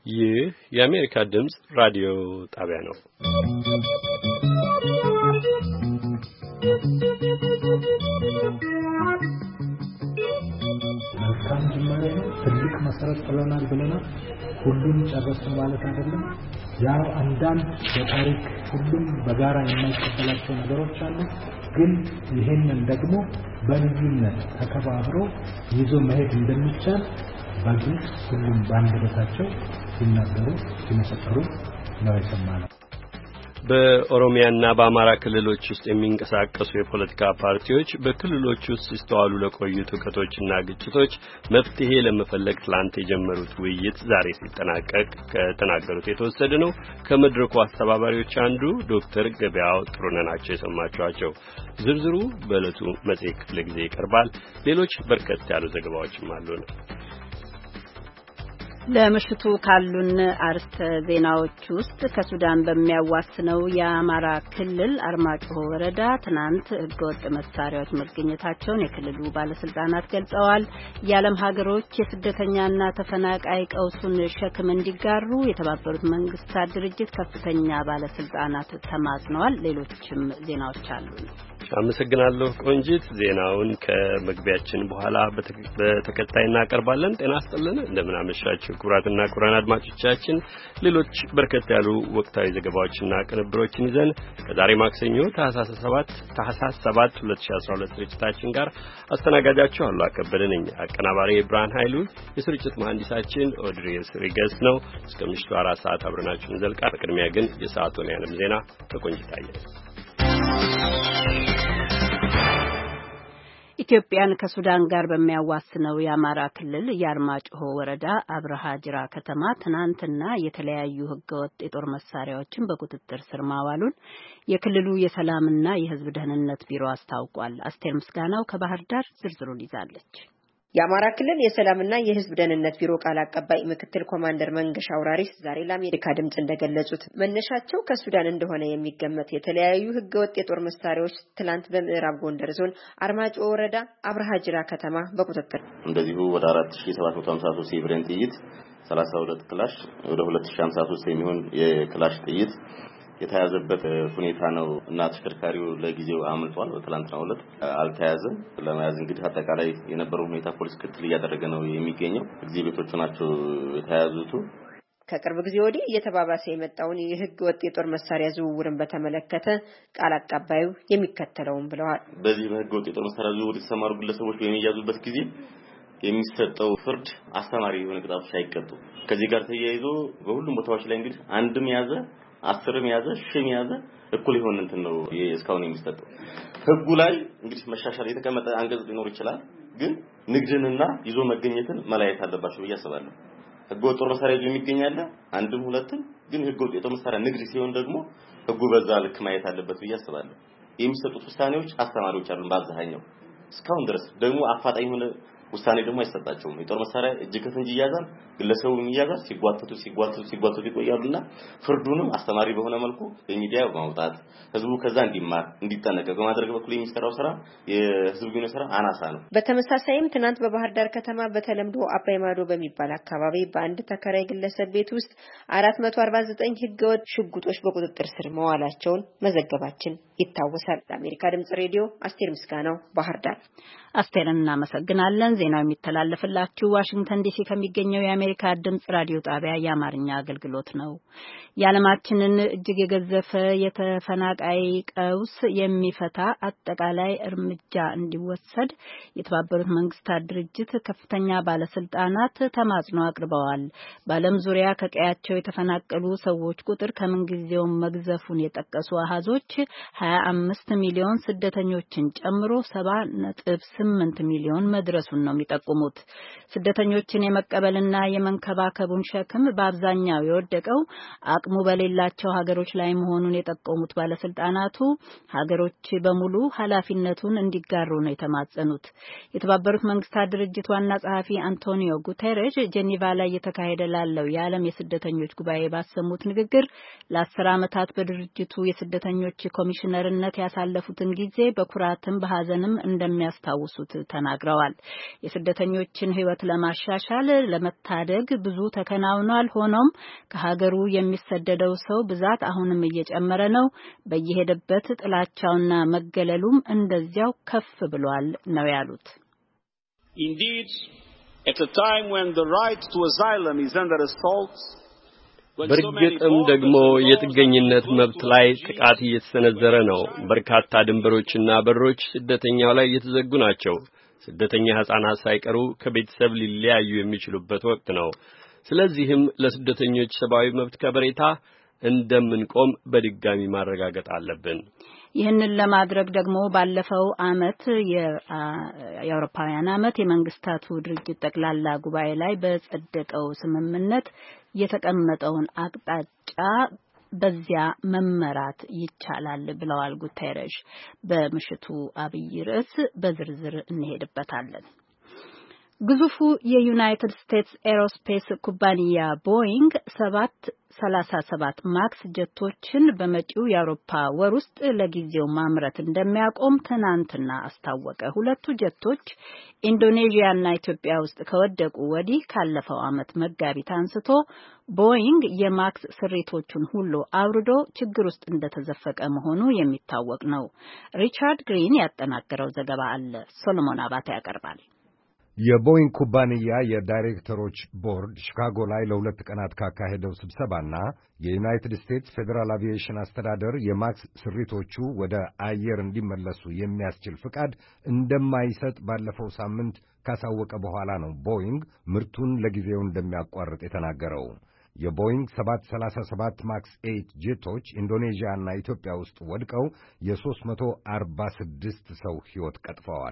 ይህ የአሜሪካ ድምጽ ራዲዮ ጣቢያ ነው። መልካም ጅማሬ ነው። ትልቅ መሰረት ጥለናል ብለናል። ሁሉን ጨረስን ማለት አይደለም። ያው አንዳንድ በታሪክ ሁሉም በጋራ የማይቀበላቸው ነገሮች አሉ። ግን ይሄንን ደግሞ በልዩነት ተከባብሮ ይዞ መሄድ እንደሚቻል በግልጽ ሁሉም ባንደበታቸው ሲናገሩ ሲመሰክሩ ነው የሰማነው። በኦሮሚያና በአማራ ክልሎች ውስጥ የሚንቀሳቀሱ የፖለቲካ ፓርቲዎች በክልሎች ውስጥ ሲስተዋሉ ለቆዩት ሁከቶችና ግጭቶች መፍትሄ ለመፈለግ ትላንት የጀመሩት ውይይት ዛሬ ሲጠናቀቅ ከተናገሩት የተወሰደ ነው። ከመድረኩ አስተባባሪዎች አንዱ ዶክተር ገበያው ጥሩነህ ናቸው የሰማችኋቸው። ዝርዝሩ በዕለቱ መጽሔት ክፍለ ጊዜ ይቀርባል። ሌሎች በርከት ያሉ ዘገባዎችም አሉን። ለምሽቱ ካሉን አርዕስተ ዜናዎች ውስጥ ከሱዳን በሚያዋስነው የአማራ ክልል አርማጭሆ ወረዳ ትናንት ህገወጥ መሳሪያዎች መገኘታቸውን የክልሉ ባለስልጣናት ገልጸዋል። የዓለም ሀገሮች የስደተኛና ተፈናቃይ ቀውሱን ሸክም እንዲጋሩ የተባበሩት መንግስታት ድርጅት ከፍተኛ ባለስልጣናት ተማጽነዋል። ሌሎችም ዜናዎች አሉን። አመሰግናለሁ ቆንጂት። ዜናውን ከመግቢያችን በኋላ በተከታይ እናቀርባለን። ጤና ይስጥልን፣ እንደምን አመሻችሁ ክቡራትና ክቡራን አድማጮቻችን። ሌሎች በርከት ያሉ ወቅታዊ ዘገባዎችና ቅንብሮችን ይዘን ከዛሬ ማክሰኞ ታህሳስ 7 2012 ስርጭታችን ጋር አስተናጋጃችሁ አሉ አከበደ ነኝ። አቀናባሪ ብርሃን ኃይሉ፣ የስርጭት መሐንዲሳችን ኦድሪየስ ሪገስ ነው። እስከ ምሽቱ 4 ሰዓት አብረናችሁ እንዘልቃለን። በቅድሚያ ግን የሰዓቱን የዓለም ዜና ተቆንጅታየ። ኢትዮጵያን ከሱዳን ጋር በሚያዋስነው የአማራ ክልል የአርማጭሆ ወረዳ አብርሃ ጅራ ከተማ ትናንትና የተለያዩ ህገወጥ የጦር መሳሪያዎችን በቁጥጥር ስር ማዋሉን የክልሉ የሰላምና የሕዝብ ደህንነት ቢሮ አስታውቋል። አስቴር ምስጋናው ከባህር ዳር ዝርዝሩን ይዛለች። የአማራ ክልል የሰላምና የሕዝብ ደህንነት ቢሮ ቃል አቀባይ ምክትል ኮማንደር መንገሻ አውራሪስ ዛሬ ለአሜሪካ ድምጽ እንደገለጹት መነሻቸው ከሱዳን እንደሆነ የሚገመት የተለያዩ ህገወጥ የጦር መሳሪያዎች ትላንት በምዕራብ ጎንደር ዞን አርማጭሆ ወረዳ አብርሃ ጅራ ከተማ በቁጥጥር እንደዚሁ ወደ 4753 የብሬን ጥይት 32 ክላሽ ወደ 2053 የሚሆን የክላሽ ጥይት የተያዘበት ሁኔታ ነው እና ተሽከርካሪው ለጊዜው አምልጧል። በትላንትናው ዕለት አልተያዘም። ለመያዝ እንግዲህ አጠቃላይ የነበረው ሁኔታ ፖሊስ ክትትል እያደረገ ነው የሚገኘው። ኤግዚቢቶቹ ናቸው የተያዙት። ከቅርብ ጊዜ ወዲህ እየተባባሰ የመጣውን የህግ ወጥ የጦር መሳሪያ ዝውውርን በተመለከተ ቃል አቀባዩ የሚከተለውን ብለዋል። በዚህ በህግ ወጥ የጦር መሳሪያ ዝውውር የተሰማሩ ግለሰቦች በሚያዙበት ጊዜ የሚሰጠው ፍርድ አስተማሪ የሆነ ቅጣቶች አይቀጡ። ከዚህ ጋር ተያይዞ በሁሉም ቦታዎች ላይ እንግዲህ አንድም ያዘ 10 ያዘ 10 ያዘ እኩል ይሆን እንትን ነው እስካሁን የሚሰጠው። ህጉ ላይ እንግዲህ መሻሻል የተቀመጠ አንቀጽ ሊኖር ይችላል። ግን ንግድንና ይዞ መገኘትን መለያየት አለባቸው ብዬ አስባለሁ። ህጉ ጦር መሳሪያ ይዞ የሚገኛል አንድም ሁለትም። ግን ህጉ የጦር መሳሪያ ንግድ ሲሆን ደግሞ ህጉ በዛ ልክ ማየት አለበት ብዬ አስባለሁ። የሚሰጡት ውሳኔዎች አስተማሪዎች አሉ በአብዛኛው እስካሁን ድረስ ደግሞ አፋጣኝ ሆነ ውሳኔ ደግሞ አይሰጣቸውም። የጦር መሳሪያ እጅ ከፍንጅ ይያዛል፣ ግለሰቡም ይያዛል። ሲጓተቱ ይቆያሉና ፍርዱንም አስተማሪ በሆነ መልኩ በሚዲያ በማውጣት ህዝቡ ከዛ እንዲማር እንዲጠነቀቅ በማድረግ በኩል የሚሰራው ስራ የህዝቡ ግንኙነት ስራ አናሳ ነው። በተመሳሳይም ትናንት በባህር ዳር ከተማ በተለምዶ አባይ ማዶ በሚባል አካባቢ በአንድ ተከራይ ግለሰብ ቤት ውስጥ 449 ህገወጥ ሽጉጦች በቁጥጥር ስር መዋላቸውን መዘገባችን ይታወሳል። ለአሜሪካ ድምጽ ሬዲዮ አስቴር ምስጋናው ባህር ዳር። አስቴርን እናመሰግናለን። ዜናው የሚተላለፍላችሁ ዋሽንግተን ዲሲ ከሚገኘው የአሜሪካ ድምጽ ራዲዮ ጣቢያ የአማርኛ አገልግሎት ነው። የዓለማችንን እጅግ የገዘፈ የተፈናቃይ ቀውስ የሚፈታ አጠቃላይ እርምጃ እንዲወሰድ የተባበሩት መንግስታት ድርጅት ከፍተኛ ባለስልጣናት ተማጽኖ አቅርበዋል። በዓለም ዙሪያ ከቀያቸው የተፈናቀሉ ሰዎች ቁጥር ከምንጊዜውም መግዘፉን የጠቀሱ አሃዞች 25 ሚሊዮን ስደተኞችን ጨምሮ 7.8 ሚሊዮን መድረሱን ነው የሚጠቁሙት። ስደተኞችን የመቀበልና የመንከባከቡን ሸክም በአብዛኛው የወደቀው አቅሙ በሌላቸው ሀገሮች ላይ መሆኑን የጠቆሙት ባለስልጣናቱ ሀገሮች በሙሉ ኃላፊነቱን እንዲጋሩ ነው የተማጸኑት። የተባበሩት መንግስታት ድርጅት ዋና ጸሐፊ አንቶኒዮ ጉተሬሽ ጄኔቫ ላይ የተካሄደ ላለው የዓለም የስደተኞች ጉባኤ ባሰሙት ንግግር ለ10 ዓመታት በድርጅቱ የስደተኞች ኮሚሽነር በኮሚሽነርነት ያሳለፉትን ጊዜ በኩራትም በሐዘንም እንደሚያስታውሱት ተናግረዋል። የስደተኞችን ሕይወት ለማሻሻል ለመታደግ ብዙ ተከናውኗል። ሆኖም ከሀገሩ የሚሰደደው ሰው ብዛት አሁንም እየጨመረ ነው። በየሄደበት ጥላቻውና መገለሉም እንደዚያው ከፍ ብሏል ነው ያሉት። Indeed, at a time when the right to asylum is under assault, በርግጥም ደግሞ የጥገኝነት መብት ላይ ጥቃት እየተሰነዘረ ነው። በርካታ ድንበሮችና በሮች ስደተኛው ላይ እየተዘጉ ናቸው። ስደተኛ ሕፃናት ሳይቀሩ ከቤተሰብ ሊለያዩ የሚችሉበት ወቅት ነው። ስለዚህም ለስደተኞች ሰብአዊ መብት ከበሬታ እንደምንቆም በድጋሚ ማረጋገጥ አለብን። ይህንን ለማድረግ ደግሞ ባለፈው ዓመት የአውሮፓውያን ዓመት የመንግስታቱ ድርጅት ጠቅላላ ጉባኤ ላይ በጸደቀው ስምምነት የተቀመጠውን አቅጣጫ በዚያ መመራት ይቻላል ብለዋል ጉተሬሽ። በምሽቱ አብይ ርዕስ በዝርዝር እንሄድበታለን። ግዙፉ የዩናይትድ ስቴትስ ኤሮስፔስ ኩባንያ ቦይንግ 737 ማክስ ጀቶችን በመጪው የአውሮፓ ወር ውስጥ ለጊዜው ማምረት እንደሚያቆም ትናንትና አስታወቀ። ሁለቱ ጀቶች ኢንዶኔዥያና ኢትዮጵያ ውስጥ ከወደቁ ወዲህ ካለፈው ዓመት መጋቢት አንስቶ ቦይንግ የማክስ ስሪቶቹን ሁሉ አውርዶ ችግር ውስጥ እንደተዘፈቀ መሆኑ የሚታወቅ ነው። ሪቻርድ ግሪን ያጠናቀረው ዘገባ አለ። ሶሎሞን አባተ ያቀርባል። የቦይንግ ኩባንያ የዳይሬክተሮች ቦርድ ሺካጎ ላይ ለ2 ቀናት ካካሄደው ስብሰባና የዩናይትድ ስቴትስ ፌዴራል አቪዬሽን አስተዳደር የማክስ ስሪቶቹ ወደ አየር እንዲመለሱ የሚያስችል ፍቃድ እንደማይሰጥ ባለፈው ሳምንት ካሳወቀ በኋላ ነው ቦይንግ ምርቱን ለጊዜው እንደሚያቋርጥ የተናገረው። የቦይንግ 737 ማክስ 8 ጄቶች ኢንዶኔዥያና ኢትዮጵያ ውስጥ ወድቀው የ346 ሰው ሕይወት ቀጥፈዋል።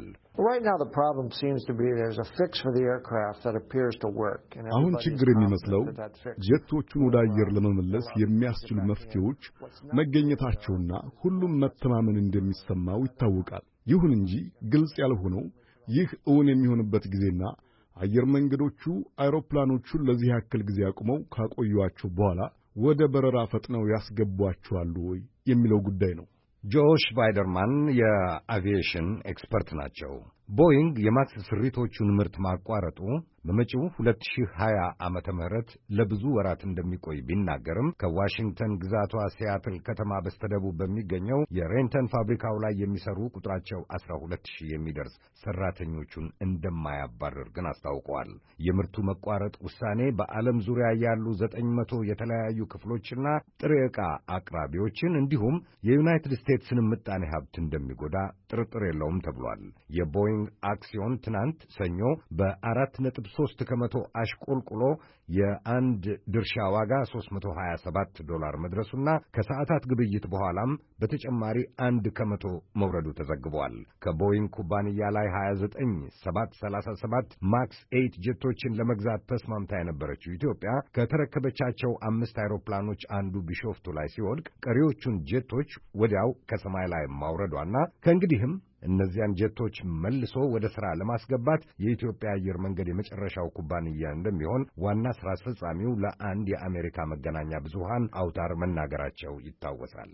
አሁን ችግር የሚመስለው ጄቶቹን ወደ አየር ለመመለስ የሚያስችሉ መፍትሄዎች መገኘታቸውና ሁሉም መተማመን እንደሚሰማው ይታወቃል። ይሁን እንጂ ግልጽ ያልሆነው ይህ እውን የሚሆንበት ጊዜና አየር መንገዶቹ አይሮፕላኖቹን ለዚህ ያክል ጊዜ አቁመው ካቆዩአቸው በኋላ ወደ በረራ ፈጥነው ያስገቧቸዋል ወይ የሚለው ጉዳይ ነው። ጆሽ ባይደርማን የአቪዬሽን ኤክስፐርት ናቸው። ቦይንግ የማክስ ስሪቶቹን ምርት ማቋረጡ በመጪው 2020 ዓመተ ምህረት ለብዙ ወራት እንደሚቆይ ቢናገርም ከዋሽንግተን ግዛቷ ሲያትል ከተማ በስተደቡብ በሚገኘው የሬንተን ፋብሪካው ላይ የሚሰሩ ቁጥራቸው 12000 የሚደርስ ሰራተኞቹን እንደማያባርር ግን አስታውቀዋል። የምርቱ መቋረጥ ውሳኔ በዓለም ዙሪያ ያሉ 900 የተለያዩ ክፍሎችና ጥሬ ዕቃ አቅራቢዎችን እንዲሁም የዩናይትድ ስቴትስን ምጣኔ ሀብት እንደሚጎዳ ጥርጥር የለውም ተብሏል። የቦይንግ አክሲዮን ትናንት ሰኞ በ4.3 ከመቶ አሽቆልቁሎ የአንድ ድርሻ ዋጋ $327 መድረሱና ከሰዓታት ግብይት በኋላም በተጨማሪ 1 ከመቶ መውረዱ ተዘግቧል። ከቦይንግ ኩባንያ ላይ 29 737 ማክስ 8 ጀቶችን ለመግዛት ተስማምታ የነበረችው ኢትዮጵያ ከተረከበቻቸው 5 አይሮፕላኖች አንዱ ቢሾፍቱ ላይ ሲወድቅ ቀሪዎቹን ጀቶች ወዲያው ከሰማይ ላይ ማውረዷና ከእንግዲህም እነዚያን ጀቶች መልሶ ወደ ሥራ ለማስገባት የኢትዮጵያ አየር መንገድ የመጨረሻው ኩባንያ እንደሚሆን ዋና ሥራ አስፈጻሚው ለአንድ የአሜሪካ መገናኛ ብዙሃን አውታር መናገራቸው ይታወሳል።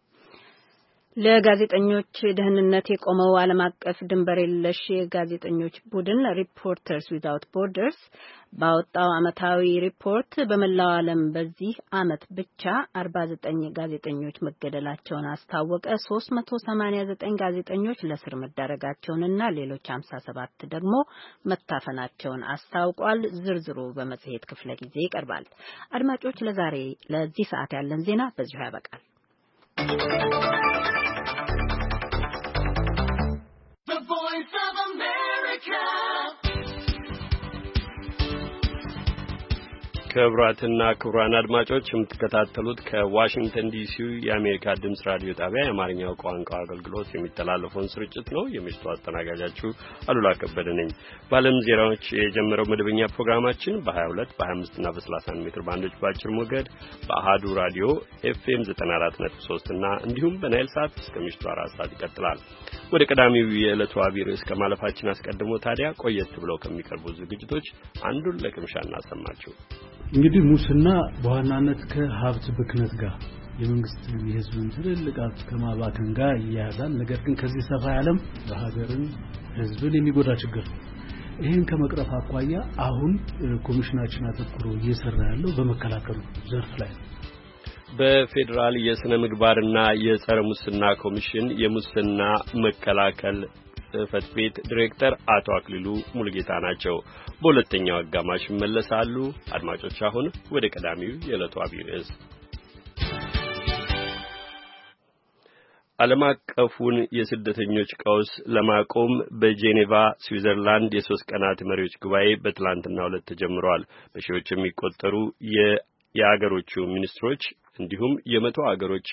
ለጋዜጠኞች ደህንነት የቆመው ዓለም አቀፍ ድንበር የለሽ የጋዜጠኞች ቡድን ሪፖርተርስ ዊዛውት ቦርደርስ ባወጣው ዓመታዊ ሪፖርት በመላው ዓለም በዚህ ዓመት ብቻ 49 ጋዜጠኞች መገደላቸውን አስታወቀ። 389 ጋዜጠኞች ለእስር መዳረጋቸውንና ሌሎች 57 ደግሞ መታፈናቸውን አስታውቋል። ዝርዝሩ በመጽሔት ክፍለ ጊዜ ይቀርባል። አድማጮች፣ ለዛሬ ለዚህ ሰዓት ያለን ዜና በዚሁ ያበቃል። ክቡራትና ክቡራን አድማጮች የምትከታተሉት ከዋሽንግተን ዲሲው የአሜሪካ ድምጽ ራዲዮ ጣቢያ የአማርኛው ቋንቋ አገልግሎት የሚተላለፈውን ስርጭት ነው። የምሽቱ አስተናጋጃችሁ አሉላ ከበደ ነኝ። በዓለም ዜናዎች የጀመረው መደበኛ ፕሮግራማችን በ22 በ25 እና በ31 ሜትር ባንዶች በአጭር ሞገድ በአሃዱ ራዲዮ ኤፍኤም 94.3 እና እንዲሁም በናይል ሳት እስከ ምሽቱ 4 ሰዓት ይቀጥላል። ወደ ቀዳሚው የዕለቱ አብይ ርዕስ ከማለፋችን አስቀድሞ ታዲያ ቆየት ብለው ከሚቀርቡ ዝግጅቶች አንዱን ለቅምሻ እናሰማችሁ። እንግዲህ ሙስና በዋናነት ከሀብት ብክነት ጋር የመንግስት የህዝብን ትልልቅ ሀብት ከማባከን ጋር ይያያዛል። ነገር ግን ከዚህ ሰፋ ያለም በሀገርን ህዝብን የሚጎዳ ችግር ነው። ይህን ከመቅረፍ አኳያ አሁን ኮሚሽናችን አተኩሮ እየሰራ ያለው በመከላከሉ ዘርፍ ላይ ነው። በፌዴራል የሥነ ምግባርና የጸረ ሙስና ኮሚሽን የሙስና መከላከል ጽሕፈት ቤት ዲሬክተር አቶ አክሊሉ ሙሉጌታ ናቸው። በሁለተኛው አጋማሽ ይመለሳሉ። አድማጮች አሁን ወደ ቀዳሚው የዕለቱ አብይ ርዕስ ዓለም አቀፉን የስደተኞች ቀውስ ለማቆም በጄኔቫ ስዊዘርላንድ የ3 ቀናት መሪዎች ጉባኤ በትላንትናው ዕለት ተጀምሯል። በሺዎች የሚቆጠሩ የአገሮቹ ሚኒስትሮች እንዲሁም የመቶ አገሮች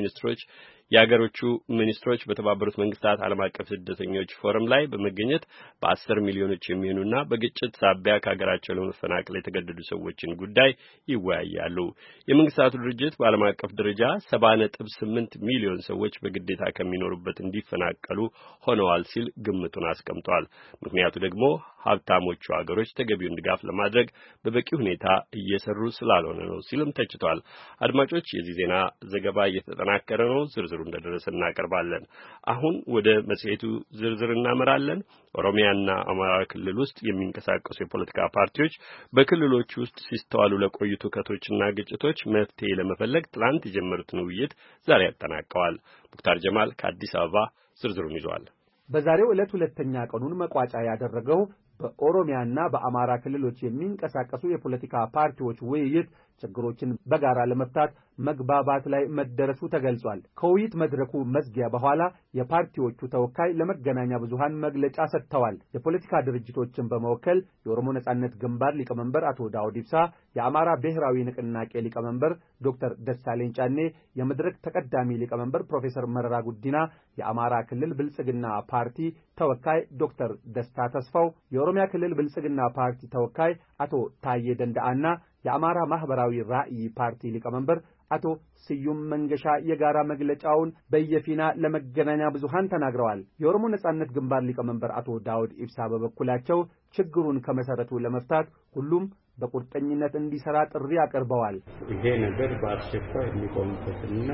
የአገሮቹ ሚኒስትሮች በተባበሩት መንግስታት ዓለም አቀፍ ስደተኞች ፎረም ላይ በመገኘት በ10 ሚሊዮኖች የሚሆኑና በግጭት ሳቢያ ከሀገራቸው ለመፈናቀል የተገደዱ ሰዎችን ጉዳይ ይወያያሉ። የመንግስታቱ ድርጅት በዓለም አቀፍ ደረጃ 70.8 ሚሊዮን ሰዎች በግዴታ ከሚኖሩበት እንዲፈናቀሉ ሆነዋል ሲል ግምቱን አስቀምጧል። ምክንያቱ ደግሞ ሀብታሞቹ ሀገሮች ተገቢውን ድጋፍ ለማድረግ በበቂ ሁኔታ እየሰሩ ስላልሆነ ነው ሲልም ተችቷል። አድማጮች የዚህ ዜና ዘገባ እየተጠናከረ ነው። ዝርዝሩ እንደደረሰ እናቀርባለን። አሁን ወደ መጽሔቱ ዝርዝር እናመራለን። ኦሮሚያና አማራ ክልል ውስጥ የሚንቀሳቀሱ የፖለቲካ ፓርቲዎች በክልሎች ውስጥ ሲስተዋሉ ለቆዩት ሁከቶችና ግጭቶች መፍትሄ ለመፈለግ ትላንት የጀመሩትን ውይይት ዛሬ ያጠናቀዋል። ሙክታር ጀማል ከአዲስ አበባ ዝርዝሩን ይዟል። በዛሬው ዕለት ሁለተኛ ቀኑን መቋጫ ያደረገው በኦሮሚያና በአማራ ክልሎች የሚንቀሳቀሱ የፖለቲካ ፓርቲዎች ውይይት ችግሮችን በጋራ ለመፍታት መግባባት ላይ መደረሱ ተገልጿል። ከውይይት መድረኩ መዝጊያ በኋላ የፓርቲዎቹ ተወካይ ለመገናኛ ብዙሃን መግለጫ ሰጥተዋል። የፖለቲካ ድርጅቶችን በመወከል የኦሮሞ ነጻነት ግንባር ሊቀመንበር አቶ ዳውድ ኢብሳ፣ የአማራ ብሔራዊ ንቅናቄ ሊቀመንበር ዶክተር ደሳለኝ ጫኔ፣ የመድረክ ተቀዳሚ ሊቀመንበር ፕሮፌሰር መረራ ጉዲና፣ የአማራ ክልል ብልጽግና ፓርቲ ተወካይ ዶክተር ደስታ ተስፋው፣ የኦሮሚያ ክልል ብልጽግና ፓርቲ ተወካይ አቶ ታዬ ደንዳአና የአማራ ማህበራዊ ራዕይ ፓርቲ ሊቀመንበር አቶ ስዩም መንገሻ የጋራ መግለጫውን በየፊና ለመገናኛ ብዙሃን ተናግረዋል። የኦሮሞ ነጻነት ግንባር ሊቀመንበር አቶ ዳውድ ኢብሳ በበኩላቸው ችግሩን ከመሰረቱ ለመፍታት ሁሉም በቁርጠኝነት እንዲሰራ ጥሪ አቅርበዋል። ይሄ ነገር በአስቸኳይ የሚቆምበትና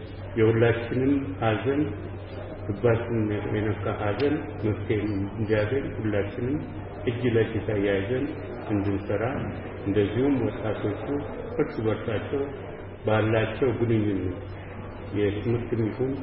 የሁላችንም ሀዘን ልባችንን የነካ ሀዘን መፍትሄ እንዲያገኝ ሁላችንም እጅ ለእጅ ተያይዘን እንድንሰራ እንደዚሁም ወጣቶቹ እርስ በርሳቸው ባላቸው ግንኙነት የትምህርት ይሁን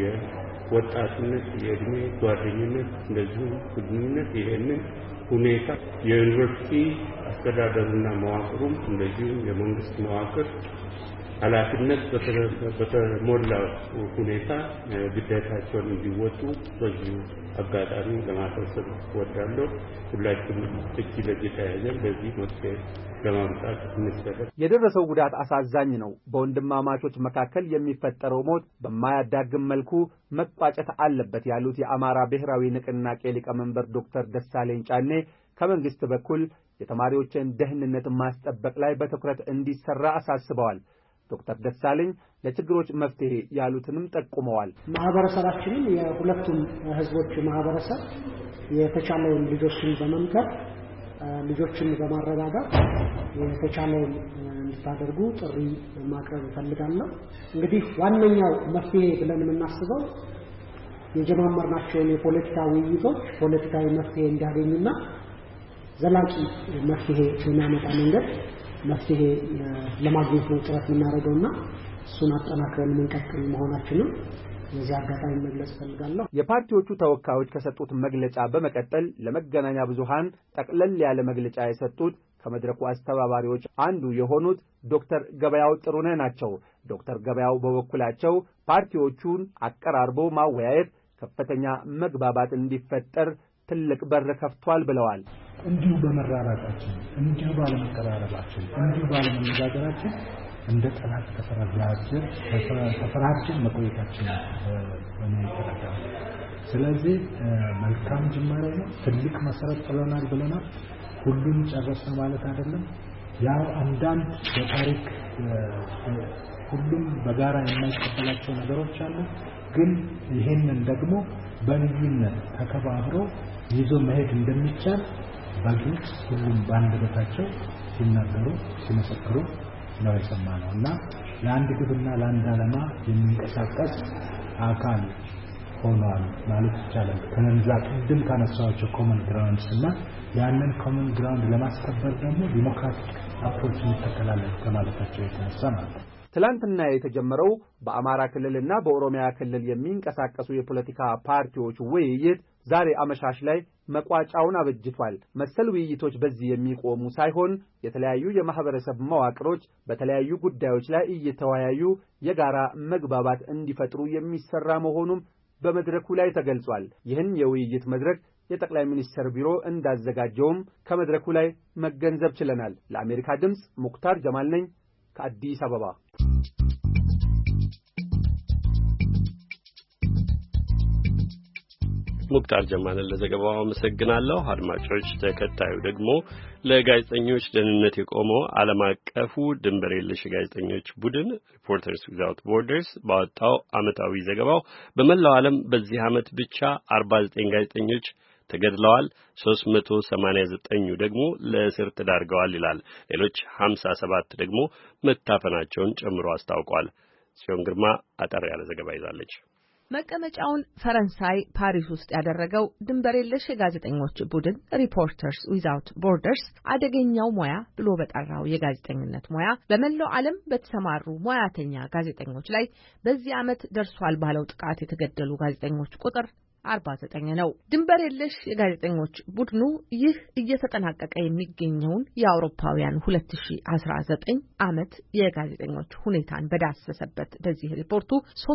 የወጣትነት የእድሜ ጓደኝነት እንደዚሁም ግንኙነት ይሄንን ሁኔታ የዩኒቨርሲቲ አስተዳደሩና መዋቅሩም እንደዚሁም የመንግስት መዋቅር ኃላፊነት በተሞላ ሁኔታ ግዴታቸውን እንዲወጡ በዚሁ አጋጣሚ ለማሳሰብ እወዳለሁ። ሁላችንም እጅ ለእጅ ተያይዘን በዚህ መፍትሄ ለማምጣት እንሰራ። የደረሰው ጉዳት አሳዛኝ ነው። በወንድማማቾች መካከል የሚፈጠረው ሞት በማያዳግም መልኩ መቋጨት አለበት ያሉት የአማራ ብሔራዊ ንቅናቄ ሊቀመንበር ዶክተር ደሳለኝ ጫኔ ከመንግስት በኩል የተማሪዎችን ደህንነት ማስጠበቅ ላይ በትኩረት እንዲሰራ አሳስበዋል። ዶክተር ደሳለኝ ለችግሮች መፍትሄ ያሉትንም ጠቁመዋል። ማህበረሰባችንን የሁለቱም ህዝቦች ማህበረሰብ የተቻለውን ልጆችን በመምከር ልጆችን በማረጋጋት የተቻለውን እንድታደርጉ ጥሪ ማቅረብ እፈልጋለሁ። እንግዲህ ዋነኛው መፍትሄ ብለን የምናስበው የጀማመርናቸውን የፖለቲካ ውይይቶች ፖለቲካዊ መፍትሄ እንዲያገኙና ዘላቂ መፍትሄ የሚያመጣ መንገድ መፍትሄ ለማግኘት ነው ጥረት የምናደርገውና እሱን አጠናክረን የምንቀጥል መሆናችንን የዚህ አጋጣሚ መግለጽ ፈልጋለሁ። የፓርቲዎቹ ተወካዮች ከሰጡት መግለጫ በመቀጠል ለመገናኛ ብዙሃን ጠቅለል ያለ መግለጫ የሰጡት ከመድረኩ አስተባባሪዎች አንዱ የሆኑት ዶክተር ገበያው ጥሩነህ ናቸው። ዶክተር ገበያው በበኩላቸው ፓርቲዎቹን አቀራርቦ ማወያየት ከፍተኛ መግባባት እንዲፈጠር ትልቅ በር ከፍቷል ብለዋል። እንዲሁ በመራራቃችን፣ እንዲሁ ባለመቀራረባችን፣ እንዲሁ ባለመነጋገራችን እንደ ጠላት ተፈራችን መቆየታችን በሚተረዳ ስለዚህ መልካም ጅማሬ ነው። ትልቅ መሰረት ጥለናል ብለናል። ሁሉን ጨረስን ማለት አይደለም። ያው አንዳንድ በታሪክ ሁሉም በጋራ የማይቀበላቸው ነገሮች አሉ። ግን ይሄንን ደግሞ በልዩነት ተከባብሮ ይዞ መሄድ እንደሚቻል በግልጽ ሁሉም በአንደበታቸው ሲናገሩ ሲመሰክሩ ነው የሰማነው እና ለአንድ ግብና ለአንድ ዓላማ የሚንቀሳቀስ አካል ሆኗል ማለት ይቻላል። ከነዛ ቅድም ካነሳቸው ኮመን ግራውንድስ እና ያንን ኮመን ግራውንድ ለማስከበር ደግሞ ዲሞክራቲክ አፕሮች እንከተላለን ከማለታቸው የተነሳ ማለት ነው። ትላንትና የተጀመረው በአማራ ክልልና በኦሮሚያ ክልል የሚንቀሳቀሱ የፖለቲካ ፓርቲዎች ውይይት ዛሬ አመሻሽ ላይ መቋጫውን አበጅቷል። መሰል ውይይቶች በዚህ የሚቆሙ ሳይሆን የተለያዩ የማህበረሰብ መዋቅሮች በተለያዩ ጉዳዮች ላይ እየተወያዩ የጋራ መግባባት እንዲፈጥሩ የሚሰራ መሆኑም በመድረኩ ላይ ተገልጿል። ይህን የውይይት መድረክ የጠቅላይ ሚኒስትር ቢሮ እንዳዘጋጀውም ከመድረኩ ላይ መገንዘብ ችለናል። ለአሜሪካ ድምጽ ሙክታር ጀማል ነኝ ከአዲስ አበባ። ሙክታር ጀማልን ለዘገባው አመሰግናለሁ። አድማጮች፣ ተከታዩ ደግሞ ለጋዜጠኞች ደህንነት የቆመው ዓለም አቀፉ ድንበር የለሽ ጋዜጠኞች ቡድን ሪፖርተርስ ዊዛውት ቦርደርስ ባወጣው ዓመታዊ ዘገባው በመላው ዓለም በዚህ ዓመት ብቻ 49 ጋዜጠኞች ተገድለዋል፣ 389 ደግሞ ለእስር ተዳርገዋል ይላል። ሌሎች 57 ደግሞ መታፈናቸውን ጨምሮ አስታውቋል። ጽዮን ግርማ አጠር ያለ ዘገባ ይዛለች። መቀመጫውን ፈረንሳይ ፓሪስ ውስጥ ያደረገው ድንበር የለሽ የጋዜጠኞች ቡድን ሪፖርተርስ ዊዛውት ቦርደርስ አደገኛው ሙያ ብሎ በጠራው የጋዜጠኝነት ሙያ በመላው ዓለም በተሰማሩ ሙያተኛ ጋዜጠኞች ላይ በዚህ ዓመት ደርሷል ባለው ጥቃት የተገደሉ ጋዜጠኞች ቁጥር 49 ነው። ድንበር የለሽ የጋዜጠኞች ቡድኑ ይህ እየተጠናቀቀ የሚገኘውን የአውሮፓውያን 2019 ዓመት የጋዜጠኞች ሁኔታን በዳሰሰበት በዚህ ሪፖርቱ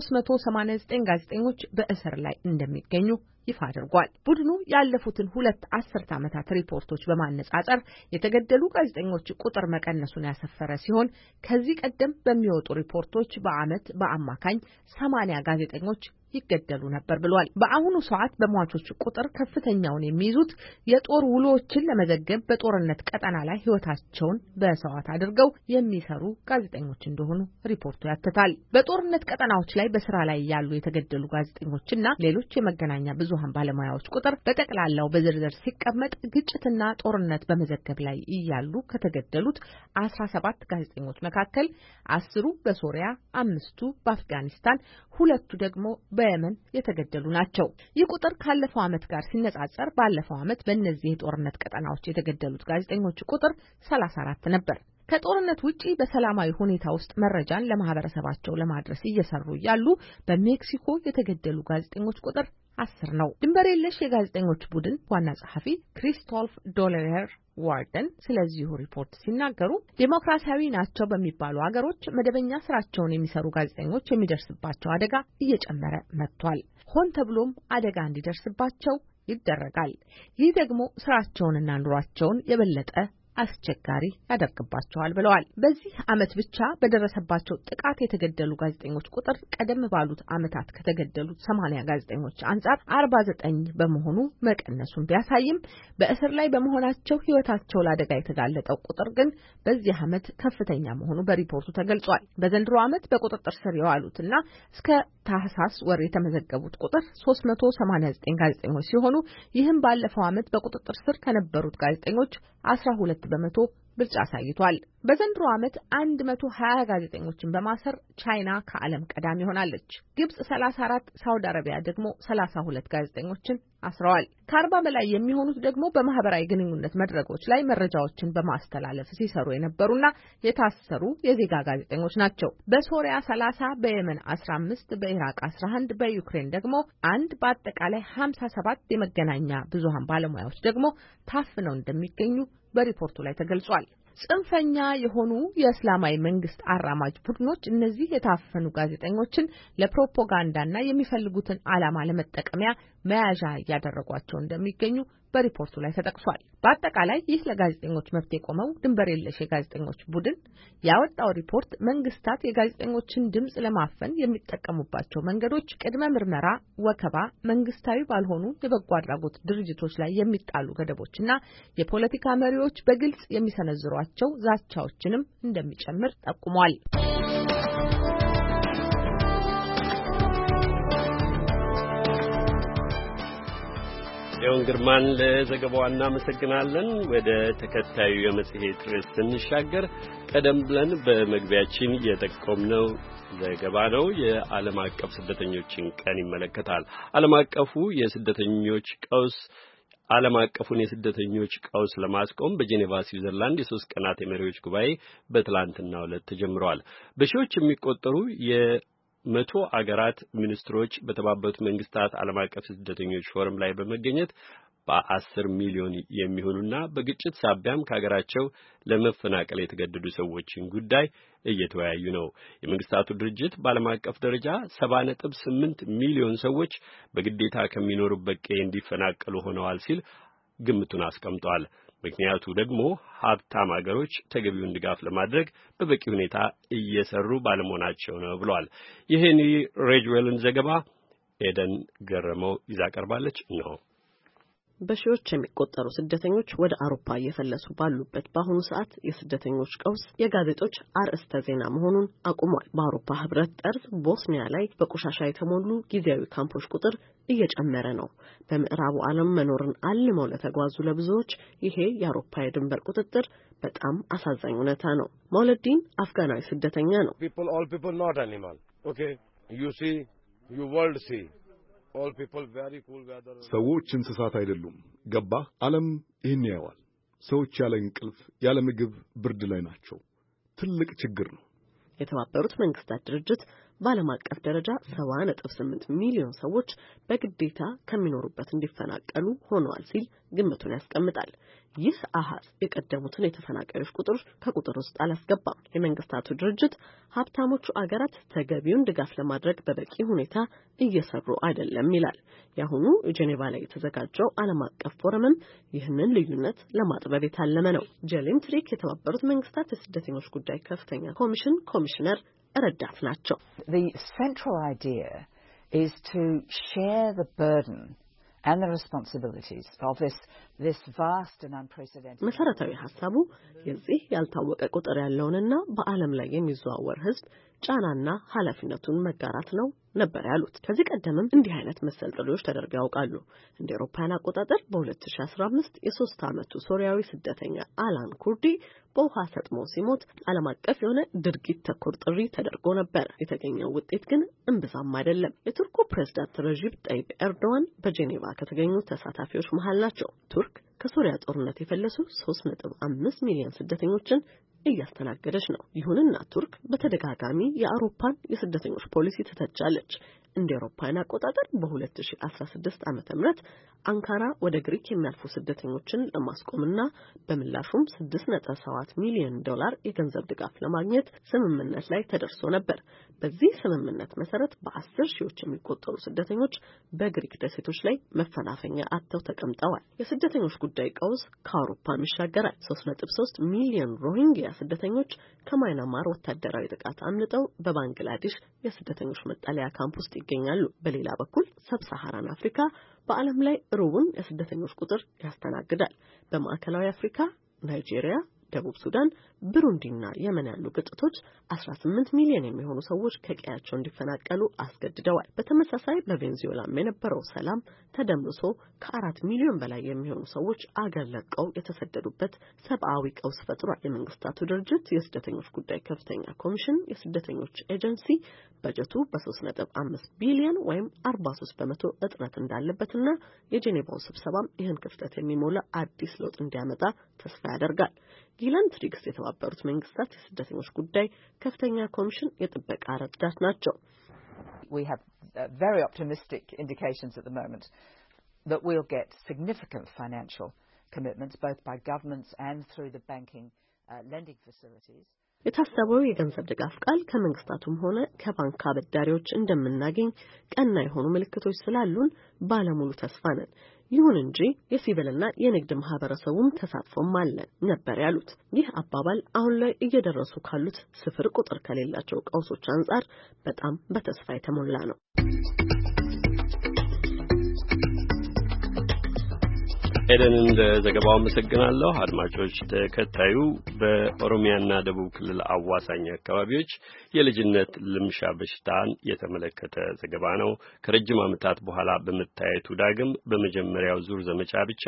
389 ጋዜጠኞች በእስር ላይ እንደሚገኙ ይፋ አድርጓል። ቡድኑ ያለፉትን 2 አስርት ዓመታት ሪፖርቶች በማነጻጸር የተገደሉ ጋዜጠኞች ቁጥር መቀነሱን ያሰፈረ ሲሆን ከዚህ ቀደም በሚወጡ ሪፖርቶች በዓመት በአማካኝ 80 ጋዜጠኞች ይገደሉ ነበር ብሏል። በአሁኑ ሰዓት በሟቾች ቁጥር ከፍተኛውን የሚይዙት የጦር ውሎችን ለመዘገብ በጦርነት ቀጠና ላይ ሕይወታቸውን በሰዋት አድርገው የሚሰሩ ጋዜጠኞች እንደሆኑ ሪፖርቱ ያትታል። በጦርነት ቀጠናዎች ላይ በስራ ላይ ያሉ የተገደሉ ጋዜጠኞችና ሌሎች የመገናኛ ብዙሃን ባለሙያዎች ቁጥር በጠቅላላው በዝርዝር ሲቀመጥ ግጭትና ጦርነት በመዘገብ ላይ እያሉ ከተገደሉት 17 ጋዜጠኞች መካከል 10ሩ በሶሪያ፣ 5ቱ በአፍጋኒስታን፣ 2ቱ ደግሞ በየመን የተገደሉ ናቸው። ይህ ቁጥር ካለፈው ዓመት ጋር ሲነጻጸር ባለፈው ዓመት በእነዚህ የጦርነት ቀጠናዎች የተገደሉት ጋዜጠኞች ቁጥር 34 ነበር። ከጦርነት ውጪ በሰላማዊ ሁኔታ ውስጥ መረጃን ለማህበረሰባቸው ለማድረስ እየሰሩ ያሉ በሜክሲኮ የተገደሉ ጋዜጠኞች ቁጥር 10 ነው። ድንበር የለሽ የጋዜጠኞች ቡድን ዋና ጸሐፊ ክሪስቶፍ ዶለሬር ዋርደን ስለዚሁ ሪፖርት ሲናገሩ ዴሞክራሲያዊ ናቸው በሚባሉ ሀገሮች መደበኛ ስራቸውን የሚሰሩ ጋዜጠኞች የሚደርስባቸው አደጋ እየጨመረ መጥቷል። ሆን ተብሎም አደጋ እንዲደርስባቸው ይደረጋል። ይህ ደግሞ ስራቸውንና ኑሯቸውን የበለጠ አስቸጋሪ ያደርግባቸዋል ብለዋል። በዚህ ዓመት ብቻ በደረሰባቸው ጥቃት የተገደሉ ጋዜጠኞች ቁጥር ቀደም ባሉት ዓመታት ከተገደሉት 80 ጋዜጠኞች አንጻር 49 በመሆኑ መቀነሱን ቢያሳይም በእስር ላይ በመሆናቸው ሕይወታቸው ለአደጋ የተጋለጠው ቁጥር ግን በዚህ ዓመት ከፍተኛ መሆኑ በሪፖርቱ ተገልጿል። በዘንድሮ ዓመት በቁጥጥር ስር የዋሉትና እስከ ታህሳስ ወር የተመዘገቡት ቁጥር 389 ጋዜጠኞች ሲሆኑ ይህም ባለፈው ዓመት በቁጥጥር ስር ከነበሩት ጋዜጠኞች 12 በመቶ ብልጫ አሳይቷል። በዘንድሮ ዓመት 120 ጋዜጠኞችን በማሰር ቻይና ከዓለም ቀዳሚ ሆናለች። ግብጽ 34፣ ሳውዲ አረቢያ ደግሞ 32 ጋዜጠኞችን አስረዋል። ከ40 በላይ የሚሆኑት ደግሞ በማህበራዊ ግንኙነት መድረኮች ላይ መረጃዎችን በማስተላለፍ ሲሰሩ የነበሩና የታሰሩ የዜጋ ጋዜጠኞች ናቸው። በሶሪያ 30፣ በየመን 15፣ በኢራቅ 11፣ በዩክሬን ደግሞ 1፣ በአጠቃላይ 57 የመገናኛ ብዙሃን ባለሙያዎች ደግሞ ታፍነው እንደሚገኙ በሪፖርቱ ላይ ተገልጿል። ጽንፈኛ የሆኑ የእስላማዊ መንግስት አራማጅ ቡድኖች እነዚህ የታፈኑ ጋዜጠኞችን ለፕሮፓጋንዳና የሚፈልጉትን ዓላማ ለመጠቀሚያ መያዣ እያደረጓቸው እንደሚገኙ በሪፖርቱ ላይ ተጠቅሷል። በአጠቃላይ ይህ ለጋዜጠኞች መብት የቆመው ድንበር የለሽ የጋዜጠኞች ቡድን ያወጣው ሪፖርት መንግስታት የጋዜጠኞችን ድምጽ ለማፈን የሚጠቀሙባቸው መንገዶች ቅድመ ምርመራ፣ ወከባ፣ መንግስታዊ ባልሆኑ የበጎ አድራጎት ድርጅቶች ላይ የሚጣሉ ገደቦችና የፖለቲካ መሪዎች በግልጽ የሚሰነዝሯቸው ዛቻዎችንም እንደሚጨምር ጠቁሟል። ጽዮን ግርማን ለዘገባው እናመሰግናለን። ወደ ተከታዩ የመጽሔት ርዕስ ስንሻገር ቀደም ብለን በመግቢያችን የጠቆምነው ዘገባ ነው። የዓለም አቀፍ ስደተኞችን ቀን ይመለከታል። ዓለም አቀፉን የስደተኞች ቀውስ ለማስቆም በጄኔቫ ስዊዘርላንድ የ3 ቀናት የመሪዎች ጉባኤ በትላንትናው ዕለት ተጀምሯል። በሺዎች የሚቆጠሩ የመቶ አገራት ሚኒስትሮች በተባበሩት መንግስታት ዓለም አቀፍ ስደተኞች ፎረም ላይ በመገኘት በ10 ሚሊዮን የሚሆኑና በግጭት ሳቢያም ከሀገራቸው ለመፈናቀል የተገደዱ ሰዎችን ጉዳይ እየተወያዩ ነው። የመንግስታቱ ድርጅት በዓለም አቀፍ ደረጃ 70.8 ሚሊዮን ሰዎች በግዴታ ከሚኖሩበት ቀዬ እንዲፈናቀሉ ሆነዋል ሲል ግምቱን አስቀምጧል። ምክንያቱ ደግሞ ሀብታም ሀገሮች ተገቢውን ድጋፍ ለማድረግ በበቂ ሁኔታ እየሰሩ ባለመሆናቸው ነው ብሏል። የሄንሪ ሬጅዌልን ዘገባ ኤደን ገረመው ይዛ ቀርባለች ነው። በሺዎች የሚቆጠሩ ስደተኞች ወደ አውሮፓ እየፈለሱ ባሉበት በአሁኑ ሰዓት የስደተኞች ቀውስ የጋዜጦች አርዕስተ ዜና መሆኑን አቁሟል። በአውሮፓ ህብረት ጠርዝ ቦስኒያ ላይ በቆሻሻ የተሞሉ ጊዜያዊ ካምፖች ቁጥር እየጨመረ ነው። በምዕራቡ ዓለም መኖርን አልመው ለተጓዙ ለብዙዎች ይሄ የአውሮፓ የድንበር ቁጥጥር በጣም አሳዛኝ እውነታ ነው። መውለዲን አፍጋናዊ ስደተኛ ነው። ሰዎች እንስሳት አይደሉም። ገባህ? ዓለም ይህን ያየዋል። ሰዎች ያለ እንቅልፍ፣ ያለ ምግብ፣ ብርድ ላይ ናቸው። ትልቅ ችግር ነው። የተባበሩት መንግስታት ድርጅት በዓለም አቀፍ ደረጃ 70.8 ሚሊዮን ሰዎች በግዴታ ከሚኖሩበት እንዲፈናቀሉ ሆነዋል ሲል ግምቱን ያስቀምጣል። ይህ አሃዝ የቀደሙትን የተፈናቃዮች ቁጥር ከቁጥር ውስጥ አላስገባም። የመንግስታቱ ድርጅት ሀብታሞቹ አገራት ተገቢውን ድጋፍ ለማድረግ በበቂ ሁኔታ እየሰሩ አይደለም ይላል። የአሁኑ ጄኔቫ ላይ የተዘጋጀው ዓለም አቀፍ ፎረምም ይህንን ልዩነት ለማጥበብ የታለመ ነው። ጄሊን ትሪክ የተባበሩት መንግስታት የስደተኞች ጉዳይ ከፍተኛ ኮሚሽነር ረዳት ናቸው። The central idea is to share the burden and the responsibilities of this vast and unprecedented. መሰረታዊ ሐሳቡ የዚህ ያልታወቀ ቁጥር ያለውንና በዓለም ላይ የሚዘዋወር ህዝብ ጫናና ኃላፊነቱን መጋራት ነው ነበር ያሉት። ከዚህ ቀደምም እንዲህ አይነት መሰል ጥሪዎች ተደርገው ያውቃሉ። እንደ አውሮፓውያን አቆጣጠር በ2015 የ3 ዓመቱ ሶሪያዊ ስደተኛ አላን ኩርዲ በውሃ ሰጥሞ ሲሞት ዓለም አቀፍ የሆነ ድርጊት ተኮር ጥሪ ተደርጎ ነበር። የተገኘው ውጤት ግን እምብዛም አይደለም። የቱርኩ ፕሬዝዳንት ረጂብ ጣይብ ኤርዶዋን በጄኔቫ ከተገኙ ተሳታፊዎች መሃል ናቸው። ቱርክ ከሶሪያ ጦርነት የፈለሱ 3.5 ሚሊዮን ስደተኞችን እያስተናገደች ነው። ይሁንና ቱርክ በተደጋጋሚ የአውሮፓን የስደተኞች ፖሊሲ ትተቻለች። እንደ አውሮፓውያን አቆጣጠር በ2016 ዓመተ ምህረት አንካራ ወደ ግሪክ የሚያልፉ ስደተኞችን ለማስቆምና በምላሹም $6.7 ሚሊዮን የገንዘብ ድጋፍ ለማግኘት ስምምነት ላይ ተደርሶ ነበር። በዚህ ስምምነት መሰረት በ10 ሺዎች የሚቆጠሩ ስደተኞች በግሪክ ደሴቶች ላይ መፈናፈኛ አጥተው ተቀምጠዋል። የስደተኞች ጉዳይ ቀውስ ከአውሮፓም ይሻገራል። 3.3 ሚሊዮን ሮሂንግያ ስደተኞች ከማይናማር ወታደራዊ ጥቃት አምልጠው በባንግላዴሽ የስደተኞች መጠለያ ካምፕ ውስጥ ይገኛሉ። በሌላ በኩል ሰብሳሃራን አፍሪካ በዓለም ላይ ሩቡን የስደተኞች ቁጥር ያስተናግዳል። በማዕከላዊ አፍሪካ ናይጄሪያ፣ ደቡብ ሱዳን፣ ብሩንዲና የመን ያሉ ግጭቶች 18 ሚሊዮን የሚሆኑ ሰዎች ከቀያቸው እንዲፈናቀሉ አስገድደዋል። በተመሳሳይ በቬንዙዌላም የነበረው ሰላም ተደምስሶ ከ4 ሚሊዮን በላይ የሚሆኑ ሰዎች አገር ለቀው የተሰደዱበት ሰብአዊ ቀውስ ፈጥሯል። የመንግስታቱ ድርጅት የስደተኞች ጉዳይ ከፍተኛ ኮሚሽን የስደተኞች ኤጀንሲ በጀቱ በ3.5 ቢሊዮን ወይም 43% እጥረት እንዳለበትና የጄኔቫው ስብሰባም ይህን ክፍተት የሚሞላ አዲስ ለውጥ እንዲያመጣ ተስፋ ያደርጋል። ጊላን ትሪግስ የተባበሩት መንግስታት የስደተኞች ጉዳይ ከፍተኛ ኮሚሽን የጥበቃ ረዳት ናቸው። We have very optimistic indications at the moment that we'll get significant financial commitments both by governments and through the banking lending facilities. የታሰበው የገንዘብ ድጋፍ ቃል ከመንግስታቱም ሆነ ከባንክ አበዳሪዎች እንደምናገኝ ቀና የሆኑ ምልክቶች ስላሉን ባለሙሉ ተስፋ ነን። ይሁን እንጂ የሲቪልና የንግድ ማህበረሰቡም ተሳትፎም አለ ነበር ያሉት። ይህ አባባል አሁን ላይ እየደረሱ ካሉት ስፍር ቁጥር ከሌላቸው ቀውሶች አንጻር በጣም በተስፋ የተሞላ ነው። ኤደንን ለዘገባው አመሰግናለሁ። አድማጮች ተከታዩ በኦሮሚያና ደቡብ ክልል አዋሳኝ አካባቢዎች የልጅነት ልምሻ በሽታን የተመለከተ ዘገባ ነው። ከረጅም ዓመታት በኋላ በመታየቱ ዳግም በመጀመሪያው ዙር ዘመቻ ብቻ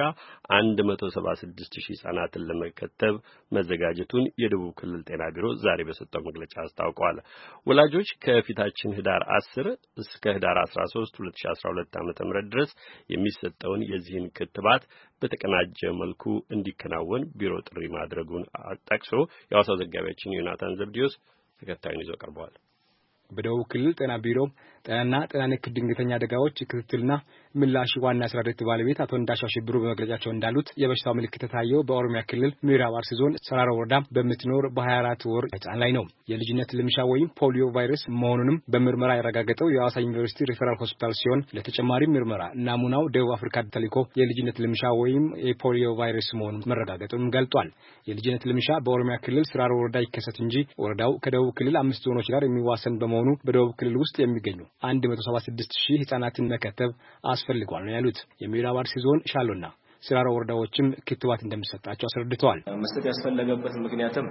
176,000 ሕፃናትን ለመከተብ መዘጋጀቱን የደቡብ ክልል ጤና ቢሮ ዛሬ በሰጠው መግለጫ አስታውቋል። ወላጆች ከፊታችን ህዳር 10 እስከ ህዳር 13 2012 ዓ.ም ድረስ የሚሰጠውን የዚህን ክትባት በተቀናጀ መልኩ እንዲከናወን ቢሮ ጥሪ ማድረጉን ጠቅሶ የሐዋሳው ዘጋቢያችን ዮናታን ዘብዲዮስ ተከታዩን ይዞ ቀርቧል። በደቡብ ክልል ጤና ቢሮ ጤናና ጤና ነክ ድንገተኛ አደጋዎች ክትትልና ምላሽ ዋና ስራ ዳይሬክተር ባለቤት አቶ እንዳሻው ሽብሩ በመግለጫቸው እንዳሉት የበሽታው ምልክት የታየው በኦሮሚያ ክልል ምዕራብ አርሲ ዞን ሰራሮ ወረዳ በምትኖር በ24 ወር ህጻን ላይ ነው። የልጅነት ልምሻ ወይም ፖሊዮ ቫይረስ መሆኑንም በምርመራ ያረጋገጠው የሐዋሳ ዩኒቨርሲቲ ሪፈራል ሆስፒታል ሲሆን ለተጨማሪ ምርመራ ናሙናው ደቡብ አፍሪካ ተልኮ የልጅነት ልምሻ ወይም የፖሊዮ ቫይረስ መሆኑን መረጋገጡን ገልጧል። የልጅነት ልምሻ በኦሮሚያ ክልል ሰራሮ ወረዳ ይከሰት እንጂ ወረዳው ከደቡብ ክልል 5 ዞኖች ጋር የሚዋሰን በመሆኑ በደቡብ ክልል ውስጥ የሚገኙ 176,000 ህጻናትን መከተብ አስፈልጓል ነው ያሉት። የምዕራብ አርሲ ዞን ሻሎና ሰራሮ ወረዳዎችም ክትባት እንደሚሰጣቸው አስረድተዋል። መስጠት ያስፈለገበት ምክንያትም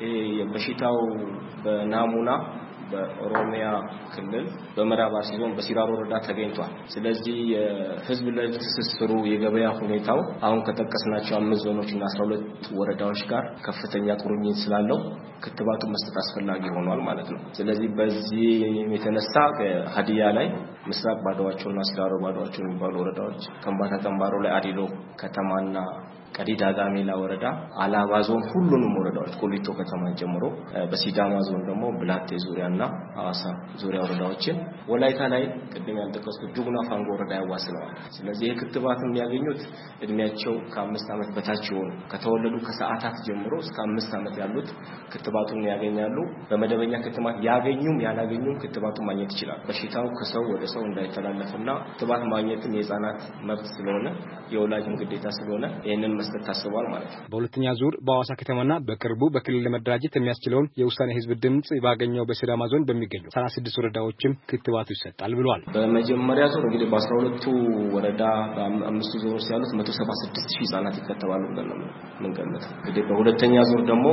በሽታው በናሙና በኦሮሚያ ክልል በምዕራብ አርሲ ዞን በሲራሮ ወረዳ ተገኝቷል። ስለዚህ የህዝብ ለህዝብ ትስስሩ የገበያ ሁኔታው አሁን ከጠቀስናቸው 5 ዞኖችና 12 ወረዳዎች ጋር ከፍተኛ ቁርኝት ስላለው ክትባቱ መስጠት አስፈላጊ ሆኗል ማለት ነው። ስለዚህ በዚህ የተነሳ ሀዲያ ላይ ምስራቅ ባዶዋቸውና ሲራሮ ባዶዋቸው የሚባሉ ወረዳዎች ከምባታ ጠምባሮ ላይ አዲሎ ከተማና ቀዲዳ ጋሜላ ወረዳ አላባ ዞን ሁሉንም ወረዳዎች ቆሊቶ ከተማን ጨምሮ በሲዳማ ዞን ደግሞ ብላቴ ዙሪያና ሐዋሳ ዙሪያ ወረዳዎችን ወላይታ ላይ ቅድም ያልጠቀስኩት ጁጉና ፋንጎ ወረዳ ያዋስነዋል። ስለዚህ ክትባት የሚያገኙት እድሜያቸው ከ5 ዓመት በታች የሆኑ ከተወለዱ ከሰዓታት ጀምሮ እስከ 5 ዓመት ያሉት ክትባቱን ያገኛሉ። በመደበኛ ክትባት ያገኙም ያላገኙም ክትባቱን ማግኘት ይችላል። በሽታው ከሰው ወደ ሰው እንዳይተላለፍና ክትባት ማግኘትም የህፃናት መብት ስለሆነ የወላጅም ግዴታ ስለሆነ ይሄንን መስጠት ታስቧል ማለት ነው። በሁለተኛ ዙር በሐዋሳ ከተማና በቅርቡ በክልል ለመደራጀት የሚያስችለውን የውሳኔ ህዝብ ድምጽ ባገኘው በሲዳማ ዞን በሚገኙ 36 ወረዳዎችም ክትባቱ ይሰጣል ብሏል። በመጀመሪያ ዙር እንግዲህ በ12ቱ ወረዳ በ5 ዞኖች ያሉት 176,000 ህጻናት ይከተባሉ ብለን ነው የምንገምተው። እንግዲህ በሁለተኛ ዙር ደግሞ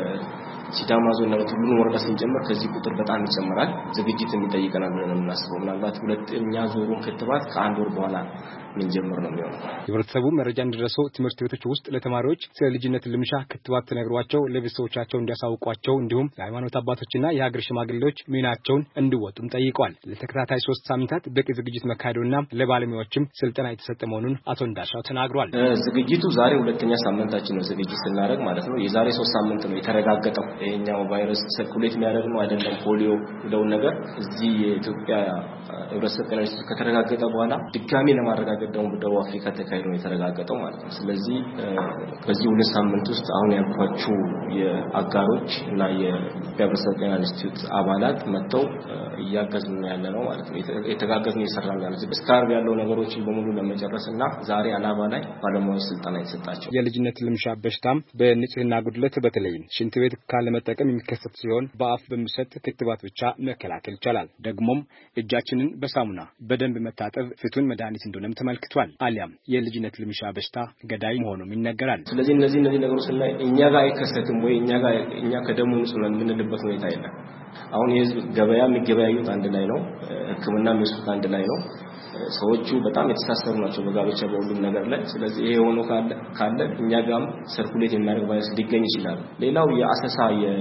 ሲዳማ ዞን ነው ሁሉንም ወረዳ ስንጀምር ከዚህ ቁጥር በጣም ይጨምራል። ዝግጅት የሚጠይቀናል ብለን እናስበው። ምናልባት ሁለተኛ ዙሩን ክትባት ከአንድ ወር በኋላ ምን ጀምር ነው የሚሆነው። የህብረተሰቡ መረጃ እንዲደርሰው ትምህርት ቤቶች ውስጥ ለተማሪዎች ስለ ልጅነት ልምሻ ክትባት ተነግሯቸው ለቤተሰቦቻቸው እንዲያሳውቋቸው እንዲሁም የሃይማኖት አባቶችና የሀገር ሽማግሌዎች ሚናቸውን እንዲወጡም ጠይቀዋል። ለተከታታይ 3 ሳምንታት በቂ ዝግጅት መካሄዱና ለባለሙያዎችም ስልጠና የተሰጠ መሆኑን አቶ እንዳሻው ተናግሯል። ዝግጅቱ ዛሬ ሁለተኛ ሳምንታችን ነው ዝግጅት ስናደርግ ማለት ነው። የዛሬ 3 ሳምንት ነው የተረጋገጠው ይሄኛው ቫይረስ ሰርኩሌት የሚያደርግ ነው አይደለም ፖሊዮ እንደው ነገር እዚህ የኢትዮጵያ ህብረተሰብ ጤና ኢንስቲትዩት ከተረጋገጠ በኋላ ድጋሚ ለማረጋገጥ ደግሞ ደቡብ አፍሪካ ተካሂዶ የተረጋገጠው ማለት ነው። ስለዚህ በዚህ 2 ሳምንት ውስጥ አሁን ያልኳችሁ የአጋሮች እና የህብረተሰብ ጤና ኢንስቲትዩት አባላት መጥተው እያገዙን ያለ ነው ማለት ነው። የተጋገዝን እየሰራን ያለ እስካርብ ያለው ነገሮችን በሙሉ ለመጨረስና ዛሬ አላባ ላይ ባለሙያዎች ስልጠና የተሰጣቸው። የልጅነት ልምሻ በሽታም በንጽህና ጉድለት በተለይም ሽንት ቤት ካለመጠቀም የሚከሰት ሲሆን በአፍ በሚሰጥ ክትባት ብቻ መከላከል ይቻላል። ደግሞም እጃችንን በሳሙና በደንብ መታጠብ ፍቱን መድኃኒት እንደሆነም ተመልክቷል። አሊያም የልጅነት ልምሻ በሽታ ገዳይ መሆኑም ይነገራል። ስለዚህ እነዚህ ነገሮች ላይ እኛ ጋር አይከሰትም ወይ እኛ ከደሙ ንጹህ ነን የምንልበት ሁኔታ የለም። አሁን የህዝብ ገበያ የሚገበያዩት አንድ ላይ ነው። ሕክምና የሚወስዱት አንድ ላይ ነው። ሰዎቹ በጣም የተሳሰሩ ናቸው በጋብቻ በሁሉም ነገር ላይ። ስለዚህ ይሄ ሆኖ ካለ እኛ ጋርም ሰርኩሌት የሚያደርግ ቫይረስ ሊገኝ ይችላል። ሌላው የአሰሳ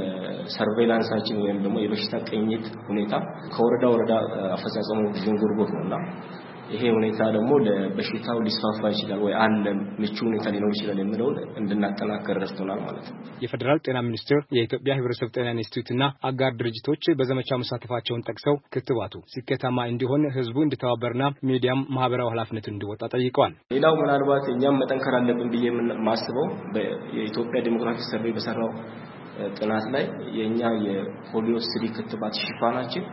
የሰርቬላንሳችን ወይም ደግሞ የበሽታ ቅኝት ሁኔታ ከወረዳ ወረዳ አፈጻጸሙ ዥንጉርጉር ነውና ይሄ ሁኔታ ደግሞ ለበሽታው ሊስፋፋ ይችላል ወይ አለ ምቹ ሁኔታ ሊኖር ይችላል የሚለውን እንድናጠናከር ረድቶናል ማለት ነው። የፌደራል ጤና ሚኒስቴር የኢትዮጵያ ህብረተሰብ ጤና ኢንስቲትዩትና አጋር ድርጅቶች በዘመቻው መሳተፋቸውን ጠቅሰው ክትባቱ ስኬታማ እንዲሆን ህዝቡ እንዲተባበርና ሚዲያም ማህበራዊ ኃላፊነቱን እንዲወጣ ጠይቀዋል። ሌላው ምናልባት እኛም መጠንከር አለብን ብዬ ማስበው የኢትዮጵያ ዴሞክራቲክ ሰርቬይ በሰራው ጥናት ላይ የኛ የፖሊዮ ስሪ ክትባት ሽፋናችን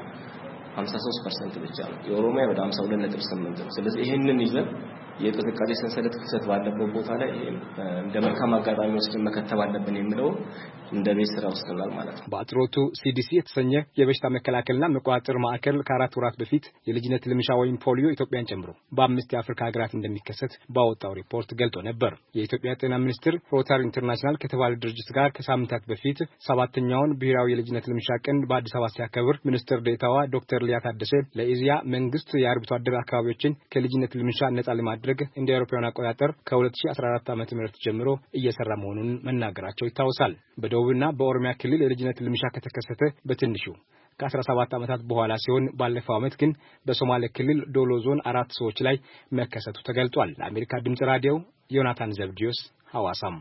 53% ብቻ ነው። የኦሮሚያ ወደ 52.8 ነው። ስለዚህ ይሄንን ይዘን የጥንቃቄ ሰንሰለት ክፍተት ባለበት ቦታ ላይ እንደ መልካም አጋጣሚ ወስደን መከተብ አለብን የሚለው እንደ ቤት ስራ ወስደናል ማለት ነው። በአጥሮቱ CDC የተሰኘ የበሽታ መከላከልና መቆጣጠር ማዕከል ከ4 ወራት በፊት የልጅነት ልምሻ ወይም ፖሊዮ ኢትዮጵያን ጨምሮ በ5 የአፍሪካ ሀገራት እንደሚከሰት ባወጣው ሪፖርት ገልጾ ነበር። የኢትዮጵያ ጤና ሚኒስቴር ሮታሪ ኢንተርናሽናል ከተባለ ድርጅት ጋር ከሳምንታት በፊት 7ኛውን ብሔራዊ የልጅነት ልምሻ ቀን በአዲስ አበባ ሲያከብር ሚኒስትር ዴኤታዋ ዶክተር ሊያ ታደሰ ለኢዚያ መንግስት የአርብቶ አደር አካባቢዎችን ከልጅነት ልምሻ ነጻ ለማድረግ እንደ አውሮፓውያን አቆጣጠር ከ2014 ዓ.ም ጀምሮ እየሰራ መሆኑን መናገራቸው ይታወሳል። በደቡብና በኦሮሚያ ክልል የልጅነት ልምሻ ከተከሰተ በትንሹ ከ17 ዓመታት በኋላ ሲሆን ባለፈው ዓመት ግን በሶማሌ ክልል ዶሎ ዞን 4 ሰዎች ላይ መከሰቱ ተገልጿል። ለአሜሪካ ድምጽ ራዲዮ ዮናታን ዘብዲዮስ ሐዋሳም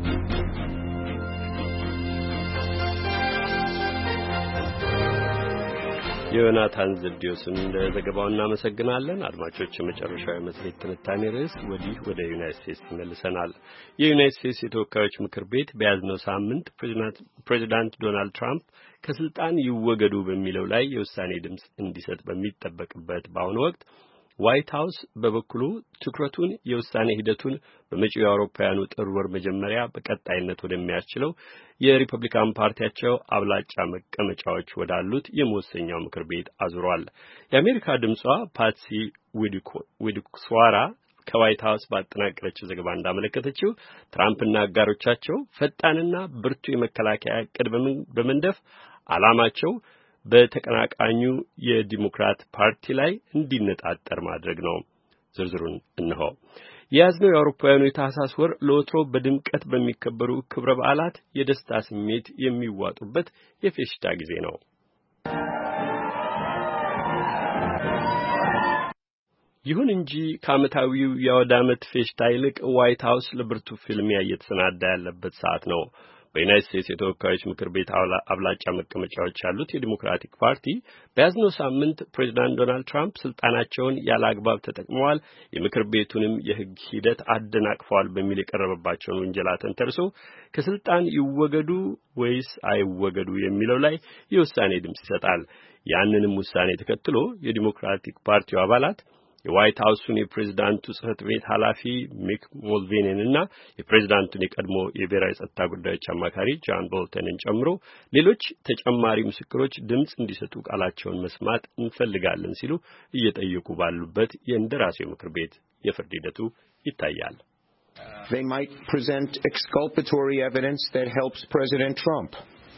ዮናታን ዘብዲዮስን ለዘገባው እናመሰግናለን። አድማጮች የመጨረሻው መጽሔት ትንታኔ ርዕስ ወደ ዩናይትድ ስቴትስ ይመልሰናል። የዩናይትድ ስቴትስ የተወካዮች ምክር ቤት በያዝነው ሳምንት ፕሬዚዳንት ዶናልድ ትራምፕ ከስልጣን ይወገዱ በሚለው ላይ የውሳኔ ድምጽ እንዲሰጥ በሚጠበቅበት በአሁኑ ወቅት ዋይት ሃውስ በበኩሉ ትኩረቱን የውሳኔ ሂደቱን በመጪው የአውሮፓውያኑ ጥር ወር መጀመሪያ በቀጣይነት ወደሚያስችለው የሪፐብሊካን ፓርቲያቸው አብላጫ መቀመጫዎች ወዳሉት የመወሰኛው ምክር ቤት አዙሯል። የአሜሪካ ድምጿ ፓትሲ ዊድኩስዋራ ከዋይት ሃውስ ባጠናቀረችው ዘገባ እንዳመለከተችው ትራምፕና አጋሮቻቸው ፈጣንና ብርቱ የመከላከያ ዕቅድ በመንደፍ ዓላማቸው በተቀናቃኙ የዲሞክራት ፓርቲ ላይ እንዲነጣጠር ማድረግ ነው። ዝርዝሩን እነሆ። የያዝነው የአውሮፓውያኑ የታህሳስ ወር ለወትሮ በድምቀት በሚከበሩ ክብረ በዓላት የደስታ ስሜት የሚዋጡበት የፌሽታ ጊዜ ነው። ይሁን እንጂ ከዓመታዊው የአውደ ዓመት ፌሽታ ይልቅ ዋይት ሃውስ ለብርቱ ፍልሚያ እየተሰናዳ ያለበት ሰዓት ነው። በዩናይትድ ስቴትስ የተወካዮች ምክር ቤት አብላጫ መቀመጫዎች ያሉት የዲሞክራቲክ ፓርቲ በያዝነው ሳምንት ፕሬዚዳንት ዶናልድ ትራምፕ ስልጣናቸውን ያለ አግባብ ተጠቅመዋል፣ የምክር ቤቱንም የሕግ ሂደት አደናቅፈዋል በሚል የቀረበባቸውን ውንጀላ ተንተርሶ ከስልጣን ይወገዱ ወይስ አይወገዱ የሚለው ላይ የውሳኔ ድምጽ ይሰጣል። ያንንም ውሳኔ ተከትሎ የዲሞክራቲክ ፓርቲው አባላት የዋይት ሃውሱን የፕሬዝዳንቱ ጽህፈት ቤት ኃላፊ ሚክ ሞልቬንን እና የፕሬዝዳንቱን የቀድሞ የብሔራዊ ጸጥታ ጉዳዮች አማካሪ ጃን ቦልተንን ጨምሮ ሌሎች ተጨማሪ ምስክሮች ድምጽ እንዲሰጡ ቃላቸውን መስማት እንፈልጋለን ሲሉ እየጠየቁ ባሉበት የእንደራሴው ምክር ቤት የፍርድ ሂደቱ ይታያል። They might present exculpatory evidence that helps President Trump.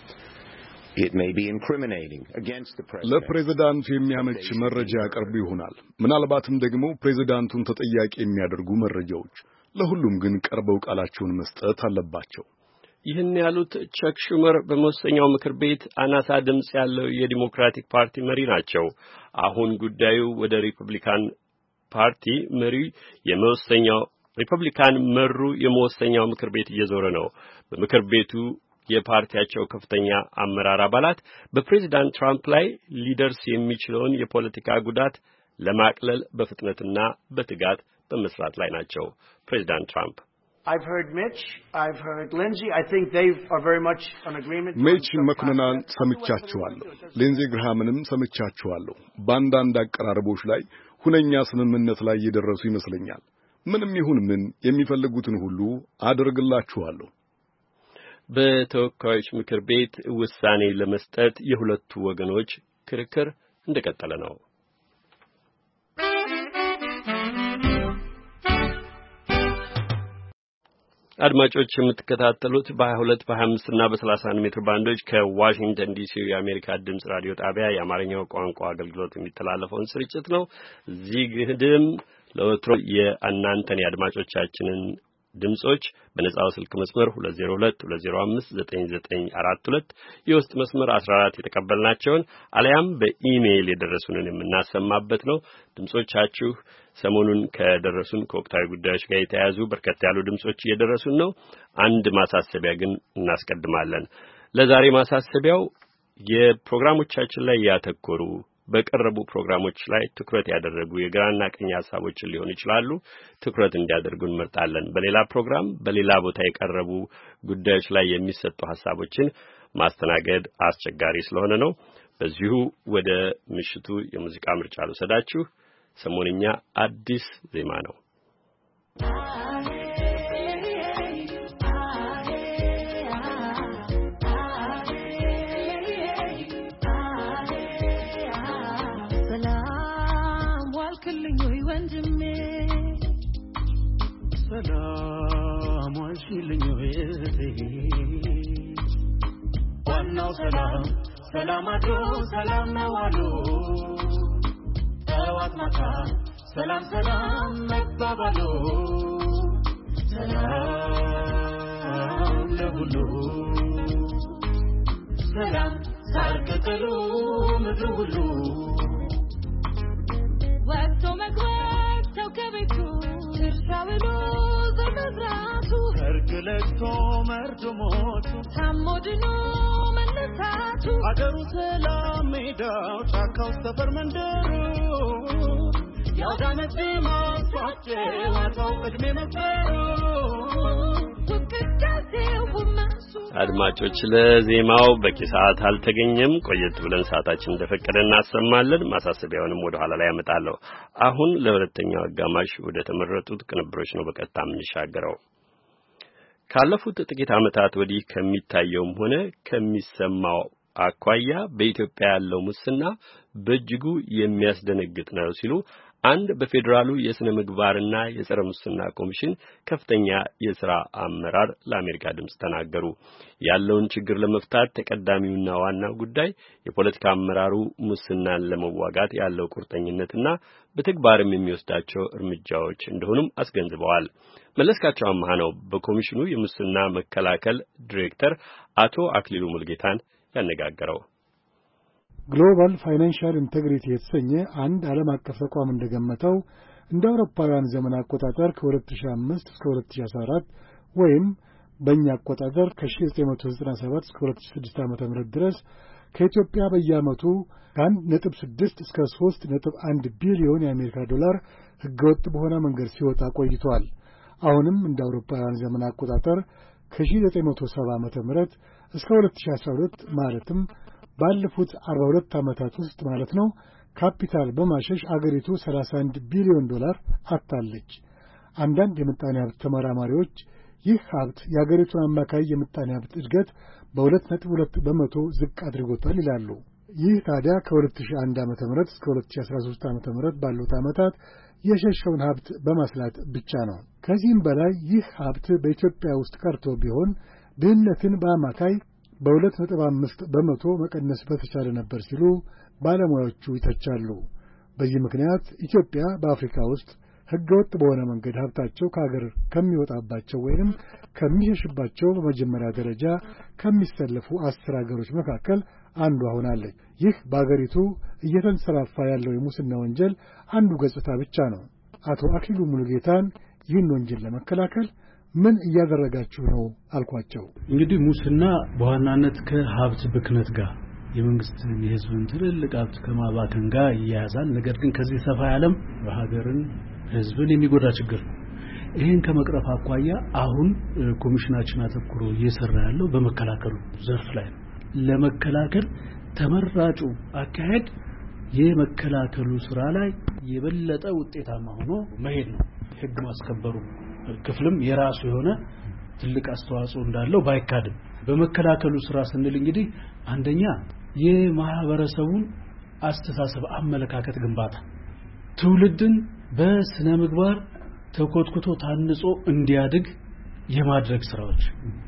It may be incriminating against the president. ለፕሬዝዳንቱ የሚያመች መረጃ ያቀርቡ ይሆናል። ምናልባትም ደግሞ ፕሬዝዳንቱን ተጠያቂ የሚያደርጉ መረጃዎች። ለሁሉም ግን ቀርበው ቃላቸውን መስጠት አለባቸው። ይህን ያሉት ቸክ ሹመር በመወሰኛው ምክር ቤት አናሳ ድምጽ ያለው የዲሞክራቲክ ፓርቲ መሪ ናቸው። አሁን ጉዳዩ ወደ ሪፐብሊካን ፓርቲ መሪ ሪፐብሊካን መሩ የመወሰኛው ምክር ቤት እየዞረ ነው። በምክር ቤቱ የፓርቲያቸው ከፍተኛ አመራር አባላት በፕሬዝዳንት ትራምፕ ላይ ሊደርስ የሚችለውን የፖለቲካ ጉዳት ለማቅለል በፍጥነትና በትጋት በመስራት ላይ ናቸው። ፕሬዝዳንት ትራምፕ I've heard Mitch, I've heard Lindsey. I think they are very much on agreement. Mitch McConnell ሰምቻቸዋለሁ። ሊንዚ ግርሃምንም ሰምቻቸዋለሁ። በአንዳንድ አቀራረቦች ላይ ሁነኛ ስምምነት ላይ እየደረሱ ይመስለኛል። ምንም ይሁን ምን የሚፈልጉትን ሁሉ አደርግላችኋለሁ። በተወካዮች ምክር ቤት ውሳኔ ለመስጠት የሁለቱ ወገኖች ክርክር እንደቀጠለ ነው። አድማጮች የምትከታተሉት በ22 በ25 እና በ31 ሜትር ባንዶች ከዋሽንግተን ዲሲ የአሜሪካ ድምጽ ራዲዮ ጣቢያ የአማርኛው ቋንቋ አገልግሎት የሚተላለፈውን ስርጭት ነው። እዚህ ግድም ለወትሮ የእናንተን የአድማጮቻችንን ድምጾች በነጻው ስልክ መስመር 2022059942 የውስጥ መስመር 14 የተቀበልናቸውን አለያም በኢሜይል የደረሱንን የምናሰማበት ነው። ድምጾቻችሁ ሰሞኑን ከደረሱን ከወቅታዊ ጉዳዮች ጋር የተያያዙ በርከት ያሉ ድምጾች እየደረሱን ነው። አንድ ማሳሰቢያ ግን እናስቀድማለን። ለዛሬ ማሳሰቢያው የፕሮግራሞቻችን ላይ ያተኮሩ በቀረቡ ፕሮግራሞች ላይ ትኩረት ያደረጉ የግራና ቀኝ ሐሳቦችን ሊሆን ይችላሉ ትኩረት እንዲያደርጉ እንመርጣለን። በሌላ ፕሮግራም በሌላ ቦታ የቀረቡ ጉዳዮች ላይ የሚሰጡ ሐሳቦችን ማስተናገድ አስቸጋሪ ስለሆነ ነው። በዚሁ ወደ ምሽቱ የሙዚቃ ምርጫ ልውሰዳችሁ። ሰሞንኛ አዲስ ዜማ ነው። ዋናው ሰላም ሰላም አድሮ ሰላም ነው አሉ ጠዋት ማታ ሰላም ሰላም መባባሉ ሰላም ለሁሉ ሰላም ሳር ቅጠሉ ምድሩ ሁሉ ወጥቶ መግባት ሰው ከቤቱ እርሻ ብሎ ዘመዝራቱ ሰርግ ለቅሶ መርዶ ሞቱ ታሞ ድኖ መነሳቱ አገሩ ሰላም ሜዳው ጫካው ሰፈር መንደሩ ያውዳመት ማስዋቸው አታው ቅድሜ መፈሩ አድማጮች ለዜማው በቂ ሰዓት አልተገኘም። ቆየት ብለን ሰዓታችን እንደፈቀደ እናሰማለን። ማሳሰቢያውንም ወደ ኋላ ላይ ያመጣለሁ። አሁን ለሁለተኛው አጋማሽ ወደ ተመረጡት ቅንብሮች ነው በቀጥታ የምንሻገረው። ካለፉት ጥቂት ዓመታት ወዲህ ከሚታየውም ሆነ ከሚሰማው አኳያ በኢትዮጵያ ያለው ሙስና በእጅጉ የሚያስደነግጥ ነው ሲሉ አንድ በፌዴራሉ የሥነ ምግባርና የጸረ ሙስና ኮሚሽን ከፍተኛ የሥራ አመራር ለአሜሪካ ድምፅ ተናገሩ። ያለውን ችግር ለመፍታት ተቀዳሚውና ዋናው ጉዳይ የፖለቲካ አመራሩ ሙስናን ለመዋጋት ያለው ቁርጠኝነትና በተግባርም የሚወስዳቸው እርምጃዎች እንደሆኑም አስገንዝበዋል። መለስካቸው አማሃ ነው በኮሚሽኑ የሙስና መከላከል ዲሬክተር አቶ አክሊሉ ሙልጌታን ያነጋገረው። ግሎባል ፋይናንሻል ኢንቴግሪቲ የተሰኘ አንድ ዓለም አቀፍ ተቋም እንደገመተው እንደ አውሮፓውያን ዘመን አቆጣጠር ከ2005 እስከ 2014 ወይም በእኛ አቆጣጠር ከ1997 እስከ 2006 ዓ.ም ድረስ ከኢትዮጵያ በየዓመቱ ከ1.6 እስከ 3.1 ቢሊዮን የአሜሪካ ዶላር ሕገወጥ በሆነ መንገድ ሲወጣ ቆይቷል። አሁንም እንደ አውሮፓውያን ዘመን አቆጣጠር ከ1970 ዓ.ም እስከ 2012 ማለትም ባለፉት 42 ዓመታት ውስጥ ማለት ነው ካፒታል በማሸሽ አገሪቱ 31 ቢሊዮን ዶላር አጥታለች። አንዳንድ የምጣኔ ሀብት ተመራማሪዎች ይህ ሀብት የአገሪቱን አማካይ የምጣኔ ሀብት እድገት በ2.2 በመቶ ዝቅ አድርጎታል ይላሉ። ይህ ታዲያ ከ2001 ዓ.ም እስከ 2013 ዓ.ም ባሉት ዓመታት የሸሸውን ሀብት በማስላት ብቻ ነው። ከዚህም በላይ ይህ ሀብት በኢትዮጵያ ውስጥ ቀርቶ ቢሆን ድህነትን በአማካይ በ2.5 በመቶ መቀነስ በተቻለ ነበር ሲሉ ባለሙያዎቹ ይተቻሉ። በዚህ ምክንያት ኢትዮጵያ በአፍሪካ ውስጥ ሕገወጥ በሆነ መንገድ ሀብታቸው ከሀገር ከሚወጣባቸው ወይንም ከሚሸሽባቸው በመጀመሪያ ደረጃ ከሚሰለፉ 10 ሀገሮች መካከል አንዷ ሆናለች። ይህ በአገሪቱ እየተንሰራፋ ያለው የሙስና ወንጀል አንዱ ገጽታ ብቻ ነው። አቶ አክሊሉ ሙሉጌታን ይህን ወንጀል ለመከላከል ምን እያደረጋችሁ ነው አልኳቸው። እንግዲህ ሙስና በዋናነት ከሀብት ብክነት ጋር የመንግስትን የህዝብን ትልልቅ ሀብት ከማባከን ጋር ይያያዛል። ነገር ግን ከዚህ ሰፋ ያለም በሀገርን ህዝብን የሚጎዳ ችግር ነው። ይህን ከመቅረፍ አኳያ አሁን ኮሚሽናችን አተኩሮ እየሰራ ያለው በመከላከሉ ዘርፍ ላይ ነው። ለመከላከል ተመራጩ አካሄድ የመከላከሉ ስራ ላይ የበለጠ ውጤታማ ሆኖ መሄድ ነው። ህግ ማስከበሩ ክፍልም የራሱ የሆነ ትልቅ አስተዋጽኦ እንዳለው ባይካድም በመከላከሉ ስራ ስንል እንግዲህ አንደኛ የማህበረሰቡን አስተሳሰብ አመለካከት ግንባታ ትውልድን በስነ ምግባር ተኮትኩቶ ታንጾ እንዲያድግ የማድረግ ስራዎች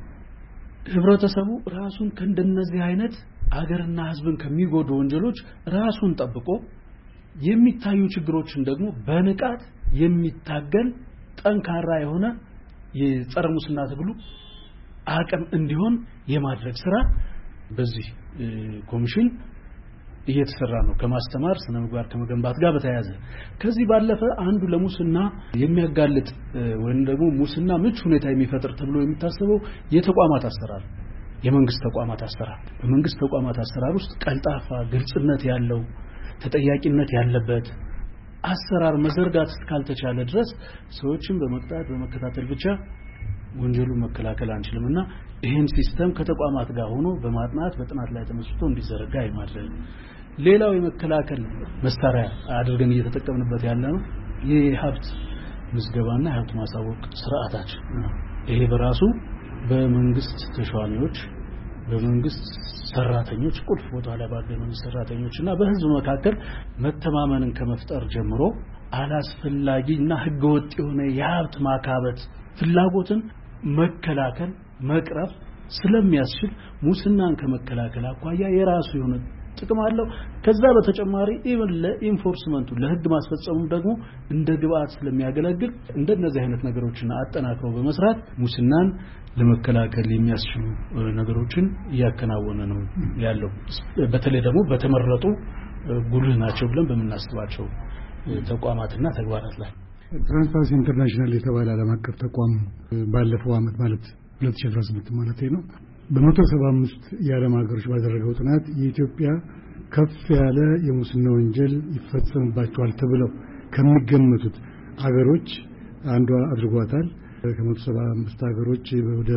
ህብረተሰቡ ራሱን ከእንደነዚህ አይነት አገርና ህዝብን ከሚጎዱ ወንጀሎች ራሱን ጠብቆ የሚታዩ ችግሮችን ደግሞ በንቃት የሚታገል ጠንካራ የሆነ የጸረ ሙስና ትግሉ አቅም እንዲሆን የማድረግ ስራ በዚህ ኮሚሽን እየተሰራ ነው። ከማስተማር ስነ ምግባር ከመገንባት ጋር በተያያዘ ከዚህ ባለፈ አንዱ ለሙስና የሚያጋልጥ ወይም ደግሞ ሙስና ምቹ ሁኔታ የሚፈጥር ተብሎ የሚታሰበው የተቋማት አሰራር የመንግስት ተቋማት አሰራር በመንግስት ተቋማት አሰራር ውስጥ ቀልጣፋ ግልጽነት ያለው ተጠያቂነት ያለበት አሰራር መዘርጋት እስካልተቻለ ድረስ ሰዎችን በመቅጣት በመከታተል ብቻ ወንጀሉ መከላከል አንችልምና ይሄን ሲስተም ከተቋማት ጋር ሆኖ በማጥናት በጥናት ላይ ተመስርቶ እንዲዘረጋ ይማድረግ። ሌላው የመከላከል መሳሪያ አድርገን እየተጠቀምንበት ያለነው የሀብት ምዝገባና የሀብት ማሳወቅ ስርዓታችን ይሄ በራሱ በመንግስት ተሿሚዎች በመንግስት ሰራተኞች ቁልፍ ቦታ ላይ ባሉ የመንግስት ሰራተኞችና በህዝብ መካከል መተማመንን ከመፍጠር ጀምሮ አላስፈላጊና ህገወጥ የሆነ የሀብት ማካበት ፍላጎትን መከላከል መቅረፍ ስለሚያስችል ሙስናን ከመከላከል አኳያ የራሱ የሆነ ጥቅም አለው። ከዛ በተጨማሪ ኢቭን ለኢንፎርስመንቱ ለህግ ማስፈጸሙ ደግሞ እንደ ግብአት ስለሚያገለግል እንደነዚህ አይነት ነገሮችን አጠናክረው በመስራት ሙስናን ለመከላከል የሚያስችሉ ነገሮችን እያከናወነ ነው ያለው። በተለይ ደግሞ በተመረጡ ጉልህ ናቸው ብለን በመናስባቸው ተቋማትና ተግባራት ላይ ትራንስፓረንሲ ኢንተርናሽናል የተባለ ዓለም አቀፍ ተቋም ባለፈው ዓመት ማለት 2018 ማለት ነው በ175 የዓለም ሀገሮች ባደረገው ጥናት የኢትዮጵያ ከፍ ያለ የሙስና ወንጀል ይፈጸምባቸዋል ተብለው ከሚገመቱት ሀገሮች አንዷ አድርጓታል። ከ175 ሀገሮች ወደ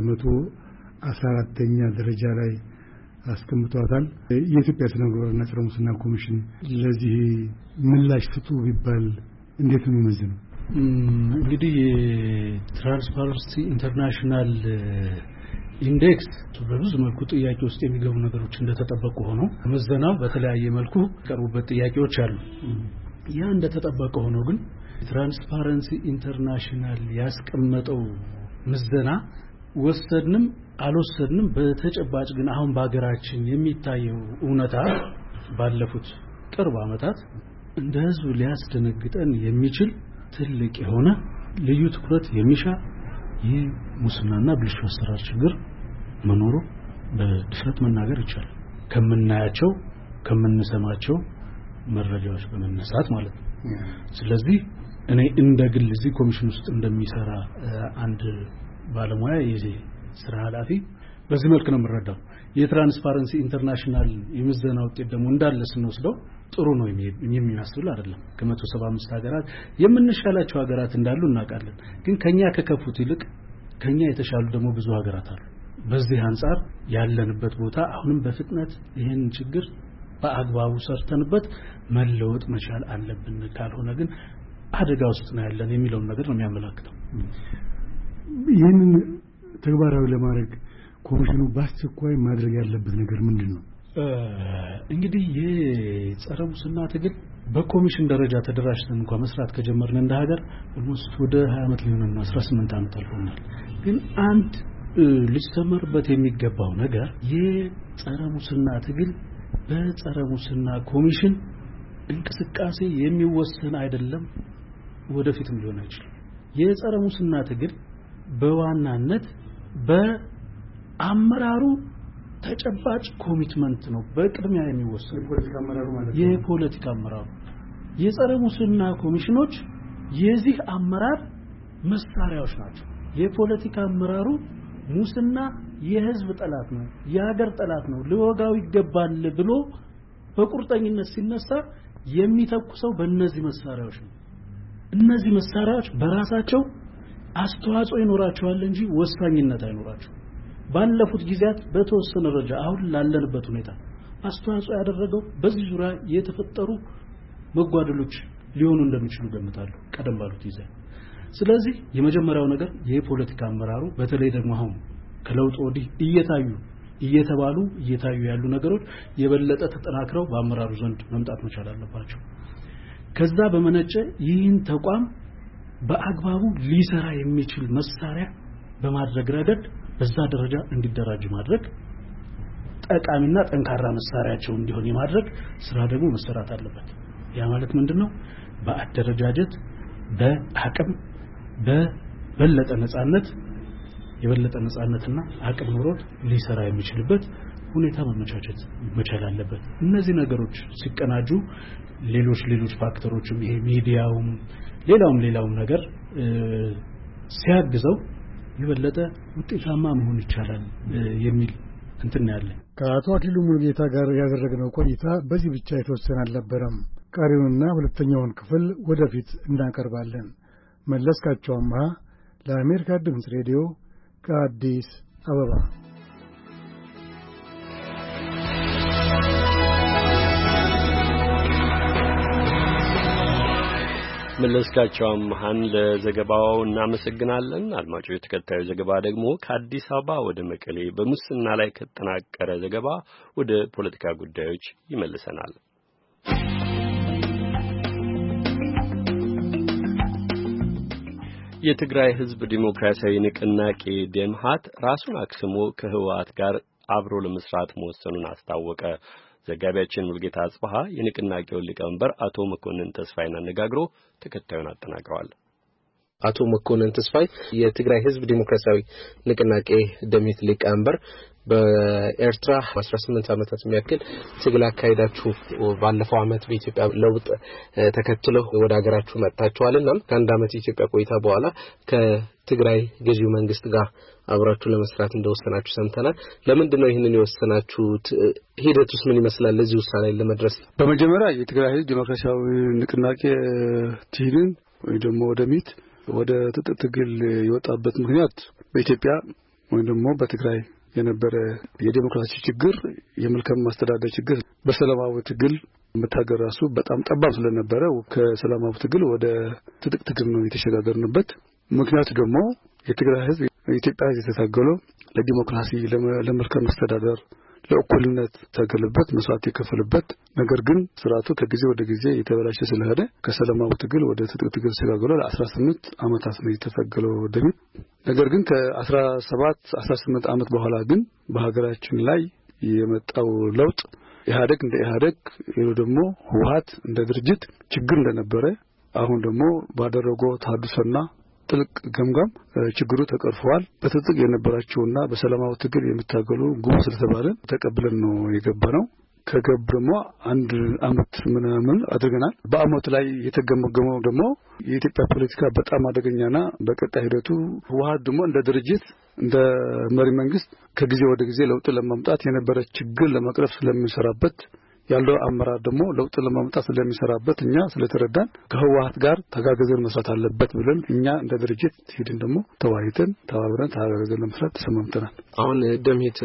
114ኛ ደረጃ ላይ አስቀምጧታል። የኢትዮጵያ ስነ ምግባርና ጸረ ሙስና ኮሚሽን ለዚህ ምላሽ ስጡ ቢባል እንዴት ነው የሚመዝነው? እንግዲህ ትራንስፓረንሲ ኢንተርናሽናል ኢንዴክስ በብዙ መልኩ ጥያቄ ውስጥ የሚገቡ ነገሮች እንደተጠበቁ ሆነው ምዘናው በተለያየ መልኩ ቀርቡበት ጥያቄዎች አሉ። ያ እንደተጠበቀ ሆኖ ግን ትራንስፓረንሲ ኢንተርናሽናል ያስቀመጠው ምዘና ወሰድንም አልወሰድንም በተጨባጭ ግን አሁን በአገራችን የሚታየው እውነታ ባለፉት ቅርብ ዓመታት እንደ ህዝብ ሊያስደነግጠን የሚችል ትልቅ የሆነ ልዩ ትኩረት የሚሻ የሙስናና ብልሹ አሰራር ችግር መኖሩ በድፍረት መናገር ይቻላል። ከምናያቸው ከምንሰማቸው መረጃዎች በመነሳት ማለት ነው። ስለዚህ እኔ እንደ ግል እዚህ ኮሚሽን ውስጥ እንደሚሰራ አንድ ባለሙያ የዚህ ስራ ኃላፊ በዚህ መልክ ነው የምረዳው። የትራንስፓረንሲ ኢንተርናሽናል የምዘና ውጤት ደግሞ እንዳለ ስንወስደው ጥሩ ነው የሚያስብል አይደለም። ከ175 ሀገራት የምንሻላቸው ሀገራት እንዳሉ እናውቃለን። ግን ከኛ ከከፉት ይልቅ ከኛ የተሻሉ ደግሞ ብዙ ሀገራት አሉ። በዚህ አንፃር ያለንበት ቦታ አሁንም በፍጥነት ይሄን ችግር በአግባቡ ሰርተንበት መለወጥ መቻል አለብን። ካልሆነ ግን አደጋ ውስጥ ነው ያለን የሚለውን ነገር ነው የሚያመለክተው። ይህንን ተግባራዊ ለማድረግ ኮሚሽኑ በአስቸኳይ ማድረግ ያለበት ነገር ምንድነው? እንግዲህ የጸረ ሙስና ትግል በኮሚሽን ደረጃ ተደራጅተን እንኳን መስራት ከጀመርን እንደ ሀገር ኦልሞስት ወደ 20 ዓመት ሊሆንና 18 ዓመት አልፎናል። ግን አንድ ሊስተመርበት የሚገባው ነገር የጸረ ሙስና ትግል በጸረ ሙስና ኮሚሽን እንቅስቃሴ የሚወሰን አይደለም፣ ወደፊትም ሊሆን አይችልም። የጸረ ሙስና ትግል በዋናነት በአመራሩ ተጨባጭ ኮሚትመንት ነው በቅድሚያ የሚወሰን የፖለቲካ አመራሩ። የጸረ ሙስና ኮሚሽኖች የዚህ አመራር መሳሪያዎች ናቸው። የፖለቲካ አመራሩ ሙስና የህዝብ ጠላት ነው፣ የሀገር ጠላት ነው፣ ሊወጋው ይገባል ብሎ በቁርጠኝነት ሲነሳ የሚተኩሰው በእነዚህ መሳሪያዎች ነው። እነዚህ መሳሪያዎች በራሳቸው አስተዋጽኦ ይኖራቸዋል እንጂ ወሳኝነት አይኖራቸውም። ባለፉት ጊዜያት በተወሰነ ደረጃ አሁን ላለንበት ሁኔታ አስተዋጽኦ ያደረገው በዚህ ዙሪያ የተፈጠሩ መጓደሎች ሊሆኑ እንደሚችሉ ገምታለሁ ቀደም ባሉት ጊዜ። ስለዚህ የመጀመሪያው ነገር የፖለቲካ አመራሩ በተለይ ደግሞ አሁን ከለውጥ ወዲህ እየታዩ ያሉ ነገሮች የበለጠ ተጠናክረው በአመራሩ ዘንድ መምጣት መቻል አለባቸው። ከዛ በመነጨ ይህን ተቋም በአግባቡ ሊሰራ የሚችል መሳሪያ በማድረግ ረገድ በዛ ደረጃ እንዲደራጅ ማድረግ ጠቃሚና ጠንካራ መሳሪያቸው እንዲሆን የማድረግ ስራ ደግሞ መሰራት አለበት። ያ ማለት ምንድነው? በአደረጃጀት በአቅም በበለጠ ነጻነትና አቅም ኖሮት ሊሰራ የሚችልበት ሁኔታ መመቻቸት መቻል አለበት። እነዚህ ነገሮች ሲቀናጁ ሌሎች ፋክተሮችም ይሄ ሚዲያውም ሌላውም ነገር ሲያግዘው የበለጠ ውጤታማ መሆን ይቻላል የሚል እንትን ያለ። ከአቶ አክሊሉ ሙሉጌታ ጋር ያደረግነው ቆይታ በዚህ ብቻ የተወሰነ አልነበረም። ቀሪውንና ሁለተኛውን ክፍል ወደፊት እናቀርባለን። መለስካቸው አምሃ ለአሜሪካ ድምፅ ሬዲዮ ከአዲስ አበባ። መለስካቸው አምሃን ለዘገባው እናመሰግናለን። አድማጮች፣ ተከታዩ ዘገባ ደግሞ ከአዲስ አበባ ወደ መቀሌ በሙስና ላይ ከተጠናቀረ ዘገባ ወደ ፖለቲካ ጉዳዮች ይመልሰናል። የትግራይ ህዝብ ዲሞክራሲያዊ ንቅናቄ ደምሃት ራሱን አክስሞ ከህወሓት ጋር አብሮ ለመስራት መወሰኑን አስታወቀ። ዘጋቢያችን ሙልጌታ አጽባሃ የንቅናቄውን ሊቀመንበር አቶ መኮንን ተስፋይን አነጋግሮ ተከታዩን አጠናቅረዋል። አቶ መኮንን ተስፋይ የትግራይ ህዝብ ዲሞክራሲያዊ ንቅናቄ ደምሂት ሊቀመንበር በኤርትራ 18 ዓመታት የሚያክል ትግል አካሄዳችሁ ባለፈው ዓመት በኢትዮጵያ ለውጥ ተከትሎ ወደ ሀገራችሁ መጣችኋልና ከአንድ ዓመት የኢትዮጵያ ቆይታ በኋላ ከትግራይ ገዢው መንግስት ጋር አብራችሁ ለመስራት እንደወሰናችሁ ሰምተናል። ለምንድን ነው ይሄንን የወሰናችሁት? ሂደቱስ ምን ይመስላል ለዚህ ውሳኔ ለመድረስ? በመጀመሪያ የትግራይ ህዝብ ዲሞክራሲያዊ ንቅናቄ ትሂድን ወይ ደግሞ ደምሂት ወደ ትግል የወጣበት ምክንያት በኢትዮጵያ ወይ ደግሞ በትግራይ የነበረ የዲሞክራሲ ችግር የመልካም ማስተዳደር ችግር በሰላማዊ ትግል መታገራሱ በጣም ጠባብ ስለነበረ ከሰላማዊ ትግል ወደ ትግል ነው የተሸጋገርንበት። ምክንያቱ ደግሞ የትግራይ ህዝብ የኢትዮጵያ ህዝብ የተታገለው ለዲሞክራሲ ለመልካም ማስተዳደር ለእኩልነት ታገለበት መስዋዕት የከፈለበት ነገር ግን ስርዓቱ ከጊዜ ወደ ጊዜ የተበላሸ ስለሆነ ከሰላማዊ ትግል ወደ ትግል ተሸጋግሮ ለ18 ዓመታት ነው የተፈገለው ደምሂት። ነገር ግን ከ18 ዓመት በኋላ ግን በሀገራችን ላይ የመጣው ለውጥ ኢህአዴግ እንደ ኢህአዴግ ደግሞ ህወሓት እንደ ድርጅት ችግር እንደነበረ አሁን ደግሞ ባደረገው ተሐድሶና ጥልቅ ገምጋም ችግሩ ተቀርፈዋል። በትጥቅ የነበራቸውና በሰላማዊ ትግል የሚታገሉ ጉም ስለተባለ ተቀብለን ነው የገባነው። ከገብ አንድ አመት ምናምን አድርገናል። በአመት ላይ የተገመገመው ደግሞ የኢትዮጵያ ፖለቲካ በጣም አደገኛና በቀጣይ ሂደቱ ህወሓት ደግሞ እንደ ድርጅት እንደ መሪ መንግስት ከጊዜ ወደ ጊዜ ለውጥ ለማምጣት የነበረ ችግር ለመቅረፍ ስለሚሰራበት ያለው አመራር ደግሞ ለውጥ ለማምጣት ስለሚሰራበት እኛ ስለተረዳን ከህወሓት ጋር ተጋግዘን መስራት አለበት ብለን እኛ እንደ ድርጅት ሄድን ደግሞ ተዋይተን ተባብረን ተጋግዘን ለመስራት ተሰማምተናል። አሁን ደምሂት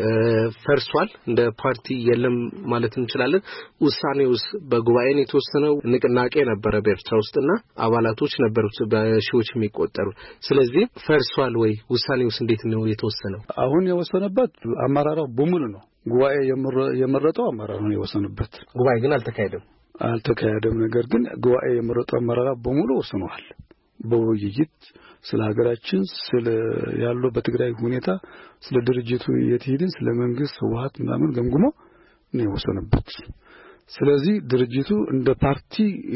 ፈርሷል እንደ ፓርቲ የለም ማለት እንችላለን። ውሳኔውስ በጉባኤ ነው የተወሰነው? ንቅናቄ ነበረ በኤርትራ ውስጥና አባላቶች ነበሩት በሺዎች የሚቆጠሩ። ስለዚህ ፈርሷል ወይ? ውሳኔውስ እንዴት ነው የተወሰነው? አሁን የወሰነበት አመራሩ በሙሉ ነው። ጉባኤ የመረጠው አመራር ነው የወሰነበት። ጉባኤ ግን አልተካሄደም። ነገር ግን ጉባኤ የመረጠው አመራር በሙሉ ወስነዋል። በውይይት ስለ ሀገራችን ስለ ያለው በትግራይ ሁኔታ ስለ ድርጅቱ የትሂድን ስለ መንግስት ህወሓት ምናምን ገምግሞ ነው የወሰነበት። ስለዚህ ድርጅቱ እንደ ፓርቲ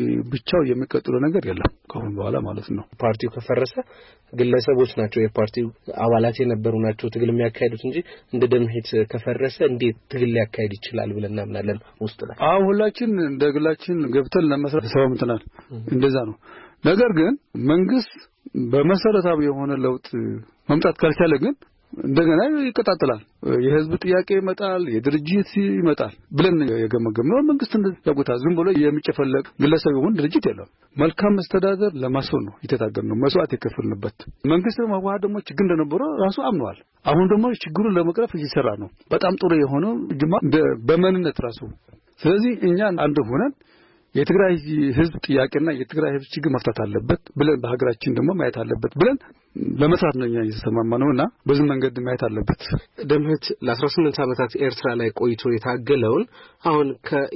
ብቻው የሚቀጥለው ነገር የለም ከአሁን በኋላ ማለት ነው። ፓርቲው ከፈረሰ ግለሰቦች ናቸው የፓርቲው አባላት የነበሩ ናቸው ትግል የሚያካሂዱት እንጂ እንደ ደምሂት ከፈረሰ እንዴት ትግል ሊያካሂድ ይችላል ብለን እናምናለን። ውስጥ ላይ ሁላችን እንደ ግላችን ገብተን ለመስራት ተሰማምተናል። እንደዛ ነው። ነገር ግን መንግስት በመሰረታዊ የሆነ ለውጥ መምጣት ካልቻለ ግን እንደገና ይቀጣጣላል። የህዝብ ጥያቄ ይመጣል፣ የድርጅት ይመጣል ብለን የገመገምነው መንግስት ያውቁታል። ዝም ብሎ የሚጨፈለቅ ግለሰብ ይሁን ድርጅት የለም። መልካም መስተዳደር ለማስፈን ነው የተታገልነው፣ መስዋዕት የከፈልንበት። መንግስት ህወሓት ደግሞ ችግር እንደነበረ ራሱ አምነዋል። አሁን ደግሞ ችግሩን ለመቅረፍ እየሰራ ነው። በጣም ጥሩ የሆነው ጅማ በመንነት ራሱ። ስለዚህ እኛ አንድ ሆነን የትግራይ ህዝብ ጥያቄና የትግራይ ህዝብ ችግር መፍታት አለበት ብለን በሀገራችን ደግሞ ማየት አለበት ብለን ለመስራት ነው እየተሰማማነውና በዚህ መንገድ ማየት አለበት። ደምሂት ለ18 ዓመታት ኤርትራ ላይ ቆይቶ የታገለውን አሁን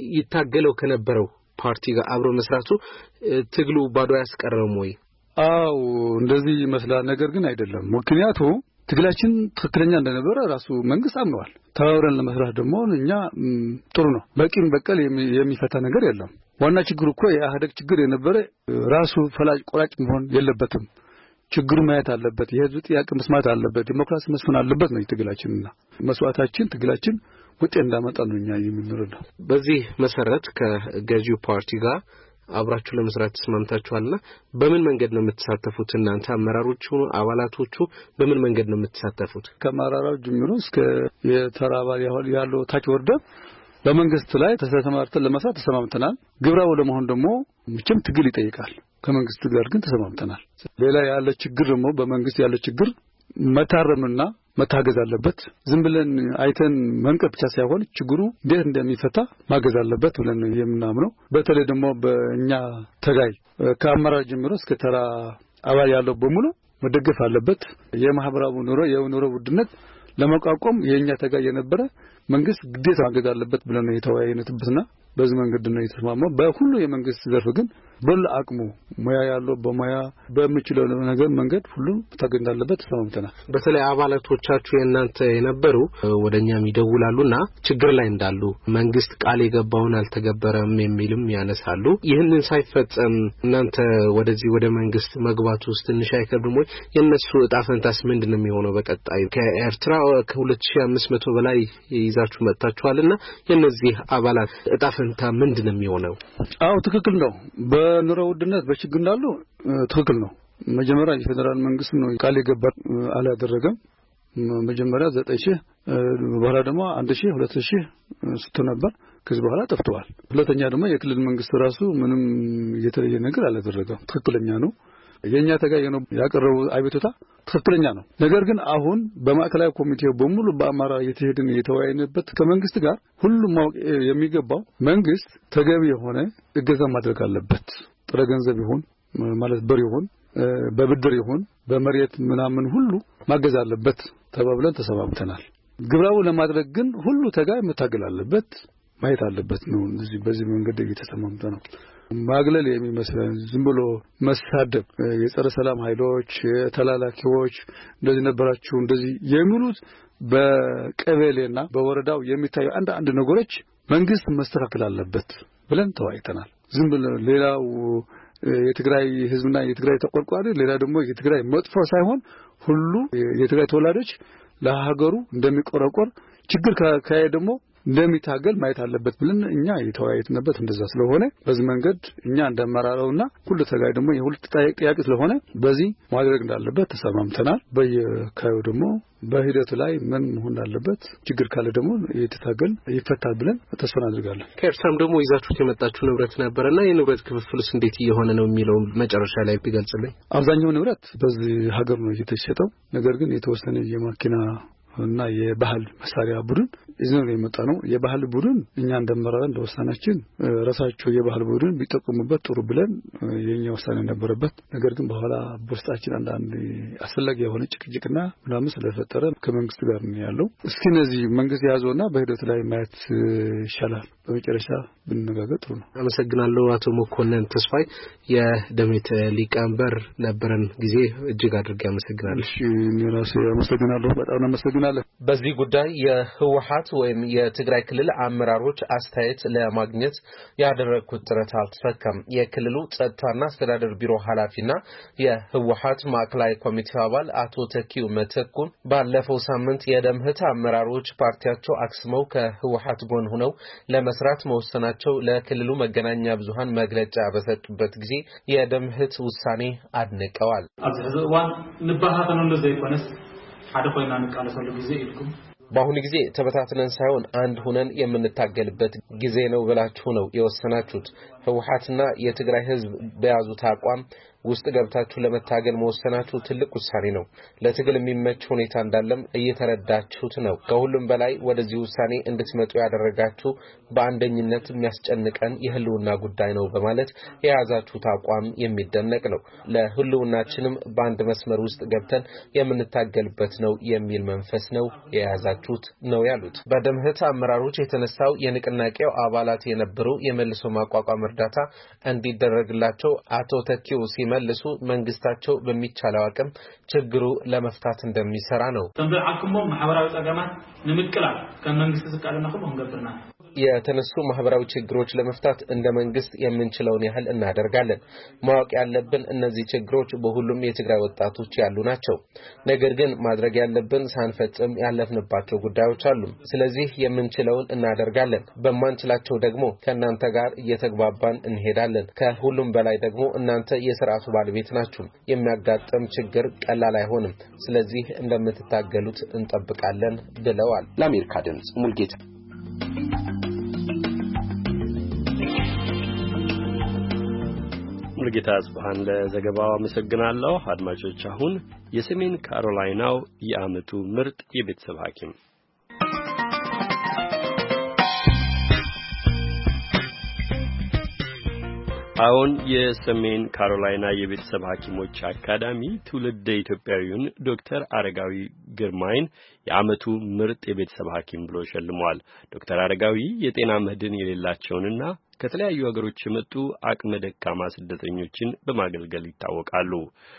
ይታገለው ከነበረው ፓርቲ ጋር አብሮ መስራቱ ትግሉ ባዶ ያስቀረም ወይ? እንደዚህ ይመስላል። ነገር ግን አይደለም። ምክንያቱም ትግላችን ትክክለኛ እንደነበረ ራሱ መንግስት አምነዋል። ተባብረን ለመስራት ደግሞ እኛ ጥሩ ነው። በቂም በቀል የሚፈታ ነገር የለም። ዋና ችግሩ እኮ የኢህአዴግ ችግር የነበረ ራሱ ፈላጭ ቆራጭ መሆን የለበትም። ችግሩ ማየት አለበት። የህዝብ ጥያቄ መስማት አለበት። ዲሞክራሲ መስፈን አለበት ነው ትግላችንና መስዋዕታችን ትግላችን ውጤት እንዳመጣ ነው እኛ የምንረዳው። በዚህ መሰረት ከገዢው ፓርቲ ጋር አብራችሁ ለመስራት ተስማምታችኋልና በምን መንገድ ነው የምትሳተፉት? እናንተ አመራሮቹ አባላቶቹ በምን መንገድ ነው የምትሳተፉት? ከአመራሮች ጀምሮ እስከ የተራባል ያለው ታች ወርደ በመንግስት ላይ ተሰማርተን ለመስራት ተሰማምተናል። ግብራው ለመሆን ደግሞ ምንም ትግል ይጠይቃል። ከመንግስት ጋር ግን ተሰማምተናል። ሌላ ያለ ችግር ደግሞ በመንግስት ያለ ችግር መታረምና መታገዝ አለበት። ዝም ብለን አይተን መንቀፍ ብቻ ሳይሆን ችግሩ እንዴት እንደሚፈታ ማገዝ አለበት ብለን የምናምነው። በተለይ ደግሞ በእኛ ተጋይ ከአመራር ጀምሮ እስከ ተራ አባል ያለው በሙሉ መደገፍ አለበት። የማህበራዊ የኑሮ ውድነት ለመቋቋም የኛ ተጋይ የነበረ መንግስት ግዴታ ማገዝ አለበት ብለን የተወያየንበትና በዚህ መንገድ ነው የተስማማው። በሁሉ የመንግስት ዘርፍ ግን በአቅሙ ሙያ ያለው በሙያ በሚችለው ነገር መንገድ ሁሉም ታገኝ እንዳለበት ተስማምተናል። በተለይ አባላቶቻችሁ የእናንተ የነበሩ ወደኛም ይደውላሉና ችግር ላይ እንዳሉ መንግስት ቃል የገባውን አልተገበረም የሚልም ያነሳሉ። ይህንን ሳይፈጸም እናንተ ወደዚህ ወደ መንግስት መግባቱ ውስጥ ትንሽ አይከብድም ወይ? የነሱ እጣ ፈንታስ ምንድነው የሚሆነው? በቀጣዩ ከኤርትራ ከ2500 በላይ ይዛችሁ መጣችኋልና የነዚህ አባላት እጣ ፈንታ ምንድነው የሚሆነው? አዎ ትክክል ነው። በኑሮ ውድነት በችግር እንዳሉ ትክክል ነው። መጀመሪያ የፌደራል መንግስት ነው ቃል የገባ አላደረገም። መጀመሪያ 9000 በኋላ ደግሞ 1000 2000 ስቶ ነበር። ከዚህ በኋላ ጠፍተዋል። ሁለተኛ ደግሞ የክልል መንግስት ራሱ ምንም የተለየ ነገር አላደረገም። ትክክለኛ ነው። የኛ ተጋይ ነው ያቀረበው አቤቱታ ትክክለኛ ነው። ነገር ግን አሁን በማዕከላዊ ኮሚቴው በሙሉ በአማራ የተሄድን የተወያየንበት ከመንግስት ጋር ሁሉም ማወቅ የሚገባው መንግስት ተገቢ የሆነ እገዛ ማድረግ አለበት። ጥረ ገንዘብ ይሁን ማለት ብር ይሁን በብድር ይሁን በመሬት ምናምን ሁሉ ማገዝ አለበት ተባብለን ተሰማምተናል። ግብራው ለማድረግ ግን ሁሉ ተጋይ መታገል አለበት ማየት አለበት ነው። በዚህ መንገድ እየተሰማምተ ነው። ማግለል የሚመስለን ዝም ብሎ መሳደብ የጸረ ሰላም ኃይሎች ተላላኪዎች እንደዚህ ነበራችሁ እንደዚህ የሚሉት በቀበሌና በወረዳው የሚታዩ አንድ ነገሮች መንግስት መስተካከል አለበት ብለን ተወያይተናል። ዝም ብሎ ሌላው የትግራይ ህዝብና የትግራይ ተቆርቋሪ ሌላ ደግሞ የትግራይ መጥፎ ሳይሆን ሁሉ የትግራይ ተወላጆች ለሀገሩ እንደሚቆረቆር ችግር ካየ ደግሞ እንደሚታገል ማየት አለበት ብለን እኛ የተወያየንበት እንደዛ ስለሆነ በዚህ መንገድ እኛ እንደማራራውና ሁሉ ተጋይ ደግሞ የሁሉ ጥያቄ ስለሆነ በዚህ ማድረግ እንዳለበት ተሰማምተናል። በየካዩ ደግሞ በሂደቱ ላይ ምን መሆን እንዳለበት ችግር ካለ ደግሞ የተታገል ይፈታል ብለን ተስፋ እናደርጋለን። ከእርሳም ደግሞ ይዛችሁት የመጣችሁ ንብረት ነበርና የንብረት ክፍፍልስ እንዴት እየሆነ ነው የሚለው መጨረሻ ላይ ቢገልጽልኝ። አብዛኛው ንብረት በዚህ ሀገር ነው እየተሸጠው። ነገር ግን የተወሰነ የማኪና እና የባህል መሳሪያ ቡድን እዚህ ነው የመጣ ነው። የባህል ቡድን እኛ እንደመራራ እንደወሰናችን ራሳቸው የባህል ቡድን ቢጠቀሙበት ጥሩ ብለን የኛ ወሰነ ነበረበት። ነገር ግን በኋላ በውስጣችን አንዳንድ አስፈላጊ የሆነ ጭቅጭቅና ምናምን ስለተፈጠረ ከመንግስት ጋር ነው ያለው። እስኪ እነዚህ መንግስት ያዘውና በሂደቱ ላይ ማየት ይሻላል። በመጨረሻ ብንነጋገር ጥሩ ነው። አመሰግናለሁ። አቶ መኮንን ተስፋይ የደምት ሊቀመንበር ነበረን ጊዜ እጅግ አድርጌ አመሰግናለሁ። እሺ እኔ ራሴ አመሰግናለሁ። በጣም አመሰግናለሁ። በዚህ ጉዳይ የህወሓት ወይም የትግራይ ክልል አመራሮች አስተያየት ለማግኘት ያደረኩት ጥረት አልተሳካም። የክልሉ ጸጥታና አስተዳደር ቢሮ ኃላፊና የህወሓት ማዕከላዊ ኮሚቴ አባል አቶ ተኪው መተኩ ባለፈው ሳምንት የደምህት አመራሮች ፓርቲያቸው አክስመው ከህወሓት ጎን ሆነው ለመስራት መወሰናቸው ለክልሉ መገናኛ ብዙሃን መግለጫ በሰጡበት ጊዜ የደምህት ውሳኔ አድንቀዋል። አብዛኛው ንባሃተን እንደዚህ ይቆነስ ሓደ ኮይና ንቃለሰሉ ጊዜ ይልኩም በአሁኑ ጊዜ ተበታትነን ሳይሆን አንድ ሆነን የምንታገልበት ጊዜ ነው ብላችሁ ነው የወሰናችሁት። ህወሓትና የትግራይ ህዝብ በያዙት አቋም ውስጥ ገብታችሁ ለመታገል መወሰናችሁ ትልቅ ውሳኔ ነው። ለትግል የሚመች ሁኔታ እንዳለም እየተረዳችሁት ነው። ከሁሉም በላይ ወደዚህ ውሳኔ እንድትመጡ ያደረጋችሁ በአንደኝነት የሚያስጨንቀን የህልውና ጉዳይ ነው በማለት የያዛችሁት አቋም የሚደነቅ ነው። ለህልውናችንም በአንድ መስመር ውስጥ ገብተን የምንታገልበት ነው የሚል መንፈስ ነው የያዛችሁት ነው ያሉት። በደምህት አመራሮች የተነሳው የንቅናቄው አባላት የነበሩ የመልሶ ማቋቋም እርዳታ እንዲደረግላቸው አቶ ተኪው ሲመልሱ መንግስታቸው በሚቻለው አቅም ችግሩ ለመፍታት እንደሚሰራ ነው። ተንበዓክሞ ማህበራዊ ጸጋማት ንምቅላል ከመንግስት ዝቃለና ሁሉ እንገብርና የተነሱ ማህበራዊ ችግሮች ለመፍታት እንደ መንግስት የምንችለውን ያህል እናደርጋለን። ማወቅ ያለብን እነዚህ ችግሮች በሁሉም የትግራይ ወጣቶች ያሉ ናቸው። ነገር ግን ማድረግ ያለብን ሳንፈጽም ያለፍንባቸው ጉዳዮች አሉ። ስለዚህ የምንችለውን እናደርጋለን። በማንችላቸው ደግሞ ከእናንተ ጋር እየተግባባን እንሄዳለን። ከሁሉም በላይ ደግሞ እናንተ የሥርዓቱ ባለቤት ናችሁ። የሚያጋጥም ችግር ቀላል አይሆንም። ስለዚህ እንደምትታገሉት እንጠብቃለን ብለዋል። ለአሜሪካ ድምጽ ሙልጌታ ሙልጌታ አጽባን ለዘገባው አመሰግናለሁ። አድማጮች አሁን የሰሜን ካሮላይናው የዓመቱ ምርጥ የቤተሰብ ሐኪም አሁን የሰሜን ካሮላይና የቤተሰብ ሐኪሞች አካዳሚ ትውልደ ኢትዮጵያዊውን ዶክተር አረጋዊ ግርማይን የዓመቱ ምርጥ የቤተሰብ ሐኪም ብሎ ሸልሟል። ዶክተር አረጋዊ የጤና መድን የሌላቸውንና ከተለያዩ ሀገሮች የመጡ አቅመ ደካማ ስደተኞችን በማገልገል ይታወቃሉ።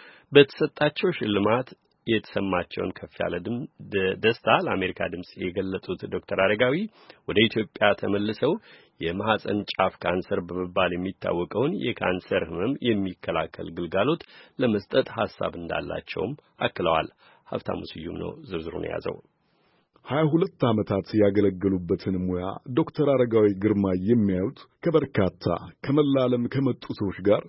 በተሰጣቸው ሽልማት የተሰማቸውን ከፍ ያለ ደስታ ለአሜሪካ ድምጽ የገለጹት ዶክተር አረጋዊ ወደ ኢትዮጵያ ተመልሰው የማህፀን ጫፍ ካንሰር በመባል የሚታወቀውን የካንሰር ህመም የሚከላከል ግልጋሎት ለመስጠት ሐሳብ እንዳላቸውም አክለዋል። ሀብታሙ ስዩም ነው ዝርዝሩን የያዘው። 22 ዓመታት ያገለገሉበትን ሙያ ዶክተር አረጋዊ ግርማ የሚያዩት ከበርካታ ከመላ ዓለም ከመጡ ሰዎች ጋር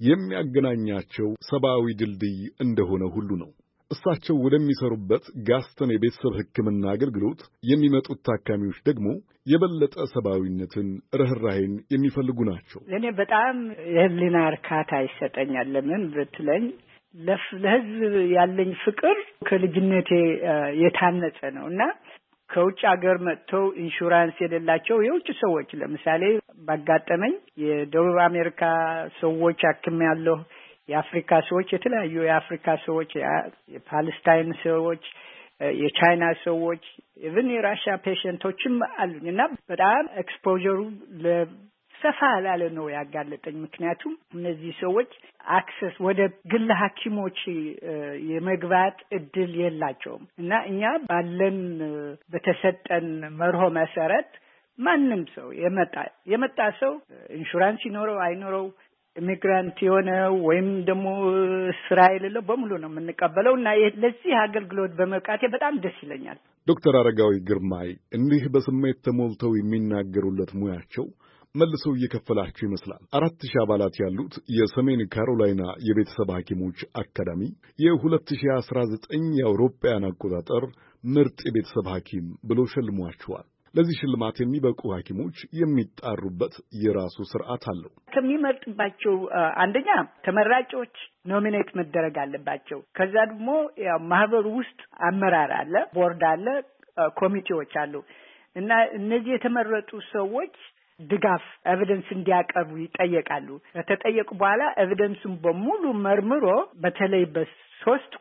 የሚያገናኛቸው ሰብአዊ ድልድይ እንደሆነ ሁሉ ነው። እሳቸው ወደሚሰሩበት ጋስተን የቤተሰብ ሕክምና አገልግሎት የሚመጡት ታካሚዎች ደግሞ የበለጠ ሰብአዊነትን፣ ርህራሄን የሚፈልጉ ናቸው። ለኔ በጣም የህሊና እርካታ ይሰጠኛል። ለምን ብትለኝ ለህዝብ ያለኝ ፍቅር ከልጅነቴ የታነጸ ነው እና ከውጭ ሀገር መጥተው ኢንሹራንስ የሌላቸው የውጭ ሰዎች ለምሳሌ ባጋጠመኝ የደቡብ አሜሪካ ሰዎች አክሜያለሁ። የአፍሪካ ሰዎች የተለያዩ የአፍሪካ ሰዎች፣ የፓለስታይን ሰዎች፣ የቻይና ሰዎች፣ ኢቭን የራሽያ ፔሸንቶችም አሉኝ እና በጣም ኤክስፖዠሩ ለሰፋ ላለ ነው ያጋለጠኝ። ምክንያቱም እነዚህ ሰዎች አክሰስ ወደ ግል ሐኪሞች የመግባት እድል የላቸውም እና እኛ ባለን በተሰጠን መርሆ መሰረት ማንም ሰው የመጣ ሰው ኢንሹራንስ ይኖረው አይኖረው ኢሚግራንት የሆነ ወይም ደግሞ ስራ የሌለው በሙሉ ነው የምንቀበለው እና ለዚህ አገልግሎት በመብቃቴ በጣም ደስ ይለኛል። ዶክተር አረጋዊ ግርማይ እንዲህ በስሜት ተሞልተው የሚናገሩለት ሙያቸው መልሰው እየከፈላቸው ይመስላል። 4000 አባላት ያሉት የሰሜን ካሮላይና የቤተሰብ ሐኪሞች አካዳሚ የ2019 የአውሮፓውያን አቆጣጠር ምርጥ የቤተሰብ ሐኪም ብሎ ሸልሟቸዋል። ለዚህ ሽልማት የሚበቁ ሐኪሞች የሚጣሩበት የራሱ ስርዓት አለው። ከሚመርጥባቸው አንደኛ ተመራጮች ኖሚኔት መደረግ አለባቸው። ከዛ ደግሞ ያው ማህበሩ ውስጥ አመራር አለ፣ ቦርድ አለ፣ ኮሚቴዎች አሉ እና እነዚህ የተመረጡ ሰዎች ድጋፍ ኤቪደንስ እንዲያቀርቡ ይጠየቃሉ። ከተጠየቁ በኋላ ኤቪደንሱን በሙሉ መርምሮ በተለይ ሶስት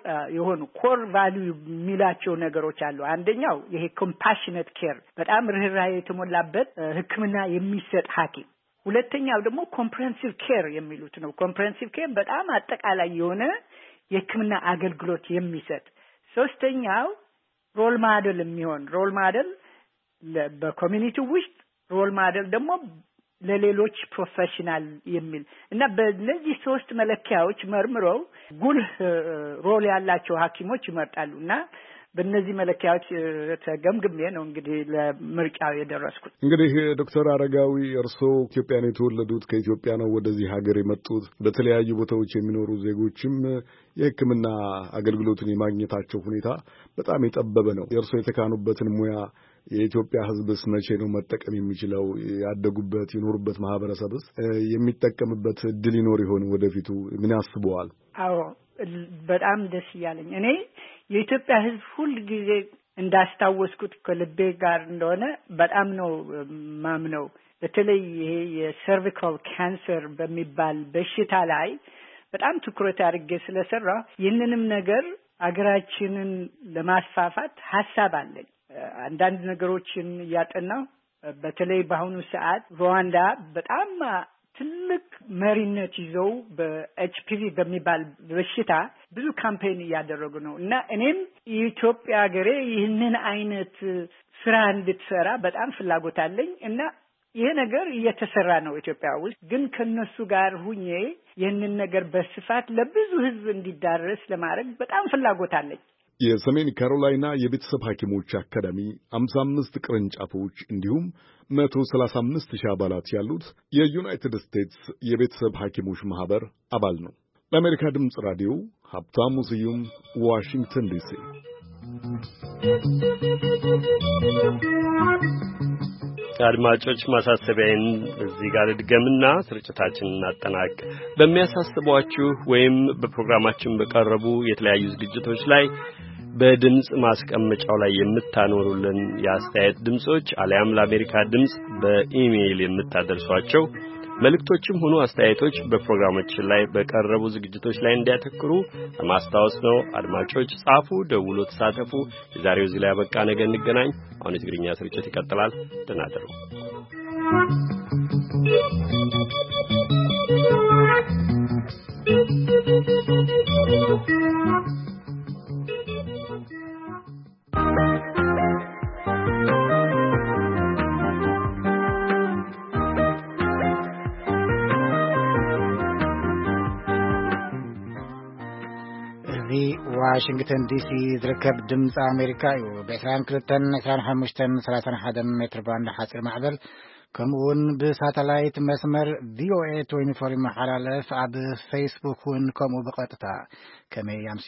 ኮር ቫልዩ የሚላቸው ነገሮች አሉ። አንደኛው ይሄ ኮምፓሽኔት ኬር በጣም ርህራሄ የተሞላበት ሕክምና የሚሰጥ ሐኪም። ሁለተኛው ደግሞ ኮምፕሬሄንሲቭ ኬር የሚሉት ነው። ኮምፕሬሄንሲቭ ኬር በጣም አጠቃላይ የሆነ የሕክምና አገልግሎት የሚሰጥ። ሶስተኛው ሮል ማደል የሚሆን ሮል ማደል በኮሚኒቲ ውስጥ ሮል ማደል ደግሞ ለሌሎች ፕሮፌሽናል የሚል እና በእነዚህ ሶስት መለኪያዎች መርምረው ጉልህ ሮል ያላቸው ሐኪሞች ይመርጣሉ እና በእነዚህ መለኪያዎች ተገምግሜ ነው እንግዲህ ለምርጫው የደረስኩት። እንግዲህ ዶክተር አረጋዊ እርስዎ ኢትዮጵያ ነው የተወለዱት፣ ከኢትዮጵያ ነው ወደዚህ ሀገር የመጡት። በተለያዩ ቦታዎች የሚኖሩ ዜጎችም የሕክምና አገልግሎትን የማግኘታቸው ሁኔታ በጣም የጠበበ ነው። የእርስዎ የተካኑበትን ሙያ የኢትዮጵያ ሕዝብስ መቼ ነው መጠቀም የሚችለው? ያደጉበት የኖሩበት ማህበረሰብስ የሚጠቀምበት እድል ይኖር ይሆን? ወደፊቱ ምን ያስበዋል? አዎ በጣም ደስ እያለኝ እኔ የኢትዮጵያ ሕዝብ ሁል ጊዜ እንዳስታወስኩት ከልቤ ጋር እንደሆነ በጣም ነው ማምነው። በተለይ ይሄ የሰርቪካል ካንሰር በሚባል በሽታ ላይ በጣም ትኩረት አድርጌ ስለሰራ ይህንንም ነገር አገራችንን ለማስፋፋት ሀሳብ አለኝ። አንዳንድ ነገሮችን እያጠናሁ በተለይ በአሁኑ ሰዓት ሩዋንዳ በጣም ትልቅ መሪነት ይዘው በኤችፒቪ በሚባል በሽታ ብዙ ካምፔን እያደረጉ ነው እና እኔም የኢትዮጵያ ሀገሬ ይህንን አይነት ስራ እንድትሰራ በጣም ፍላጎት አለኝ እና ይሄ ነገር እየተሰራ ነው ኢትዮጵያ ውስጥ። ግን ከነሱ ጋር ሁኜ ይህንን ነገር በስፋት ለብዙ ሕዝብ እንዲዳረስ ለማድረግ በጣም ፍላጎት አለኝ። የሰሜን ካሮላይና የቤተሰብ ሐኪሞች አካዳሚ 55 ቅርንጫፎች እንዲሁም 135,000 አባላት ያሉት የዩናይትድ ስቴትስ የቤተሰብ ሐኪሞች ማህበር አባል ነው። ለአሜሪካ ድምፅ ራዲዮ ሀብታሙ ስዩም ዋሽንግተን ዲሲ። አድማጮች ማሳሰቢያን እዚህ ጋር ድገምና ስርጭታችንን እናጠናቅ። በሚያሳስቧችሁ ወይም በፕሮግራማችን በቀረቡ የተለያዩ ዝግጅቶች ላይ በድምጽ ማስቀመጫው ላይ የምታኖሩልን የአስተያየት ድምጾች አሊያም ለአሜሪካ ድምጽ በኢሜይል የምታደርሷቸው መልእክቶችም ሆኑ አስተያየቶች በፕሮግራማችን ላይ በቀረቡ ዝግጅቶች ላይ እንዲያተኩሩ ለማስታወስ ነው። አድማጮች ጻፉ፣ ደውሉ፣ ተሳተፉ። የዛሬው እዚህ ላይ አበቃ። ነገ እንገናኝ። አሁን የትግርኛ ስርጭት ይቀጥላል። ደህና እደሩ። ዋሽንግተን ዲሲ ዝርከብ ድምፂ አሜሪካ እዩ ብ22-25-31 ሜትር ባንድ ሓፂር ማዕበል ከምኡውን ብሳተላይት መስመር VOA 24 ይመሓላለፍ ኣብ ፌስቡክ እውን ከምኡ ብቐጥታ ከመይ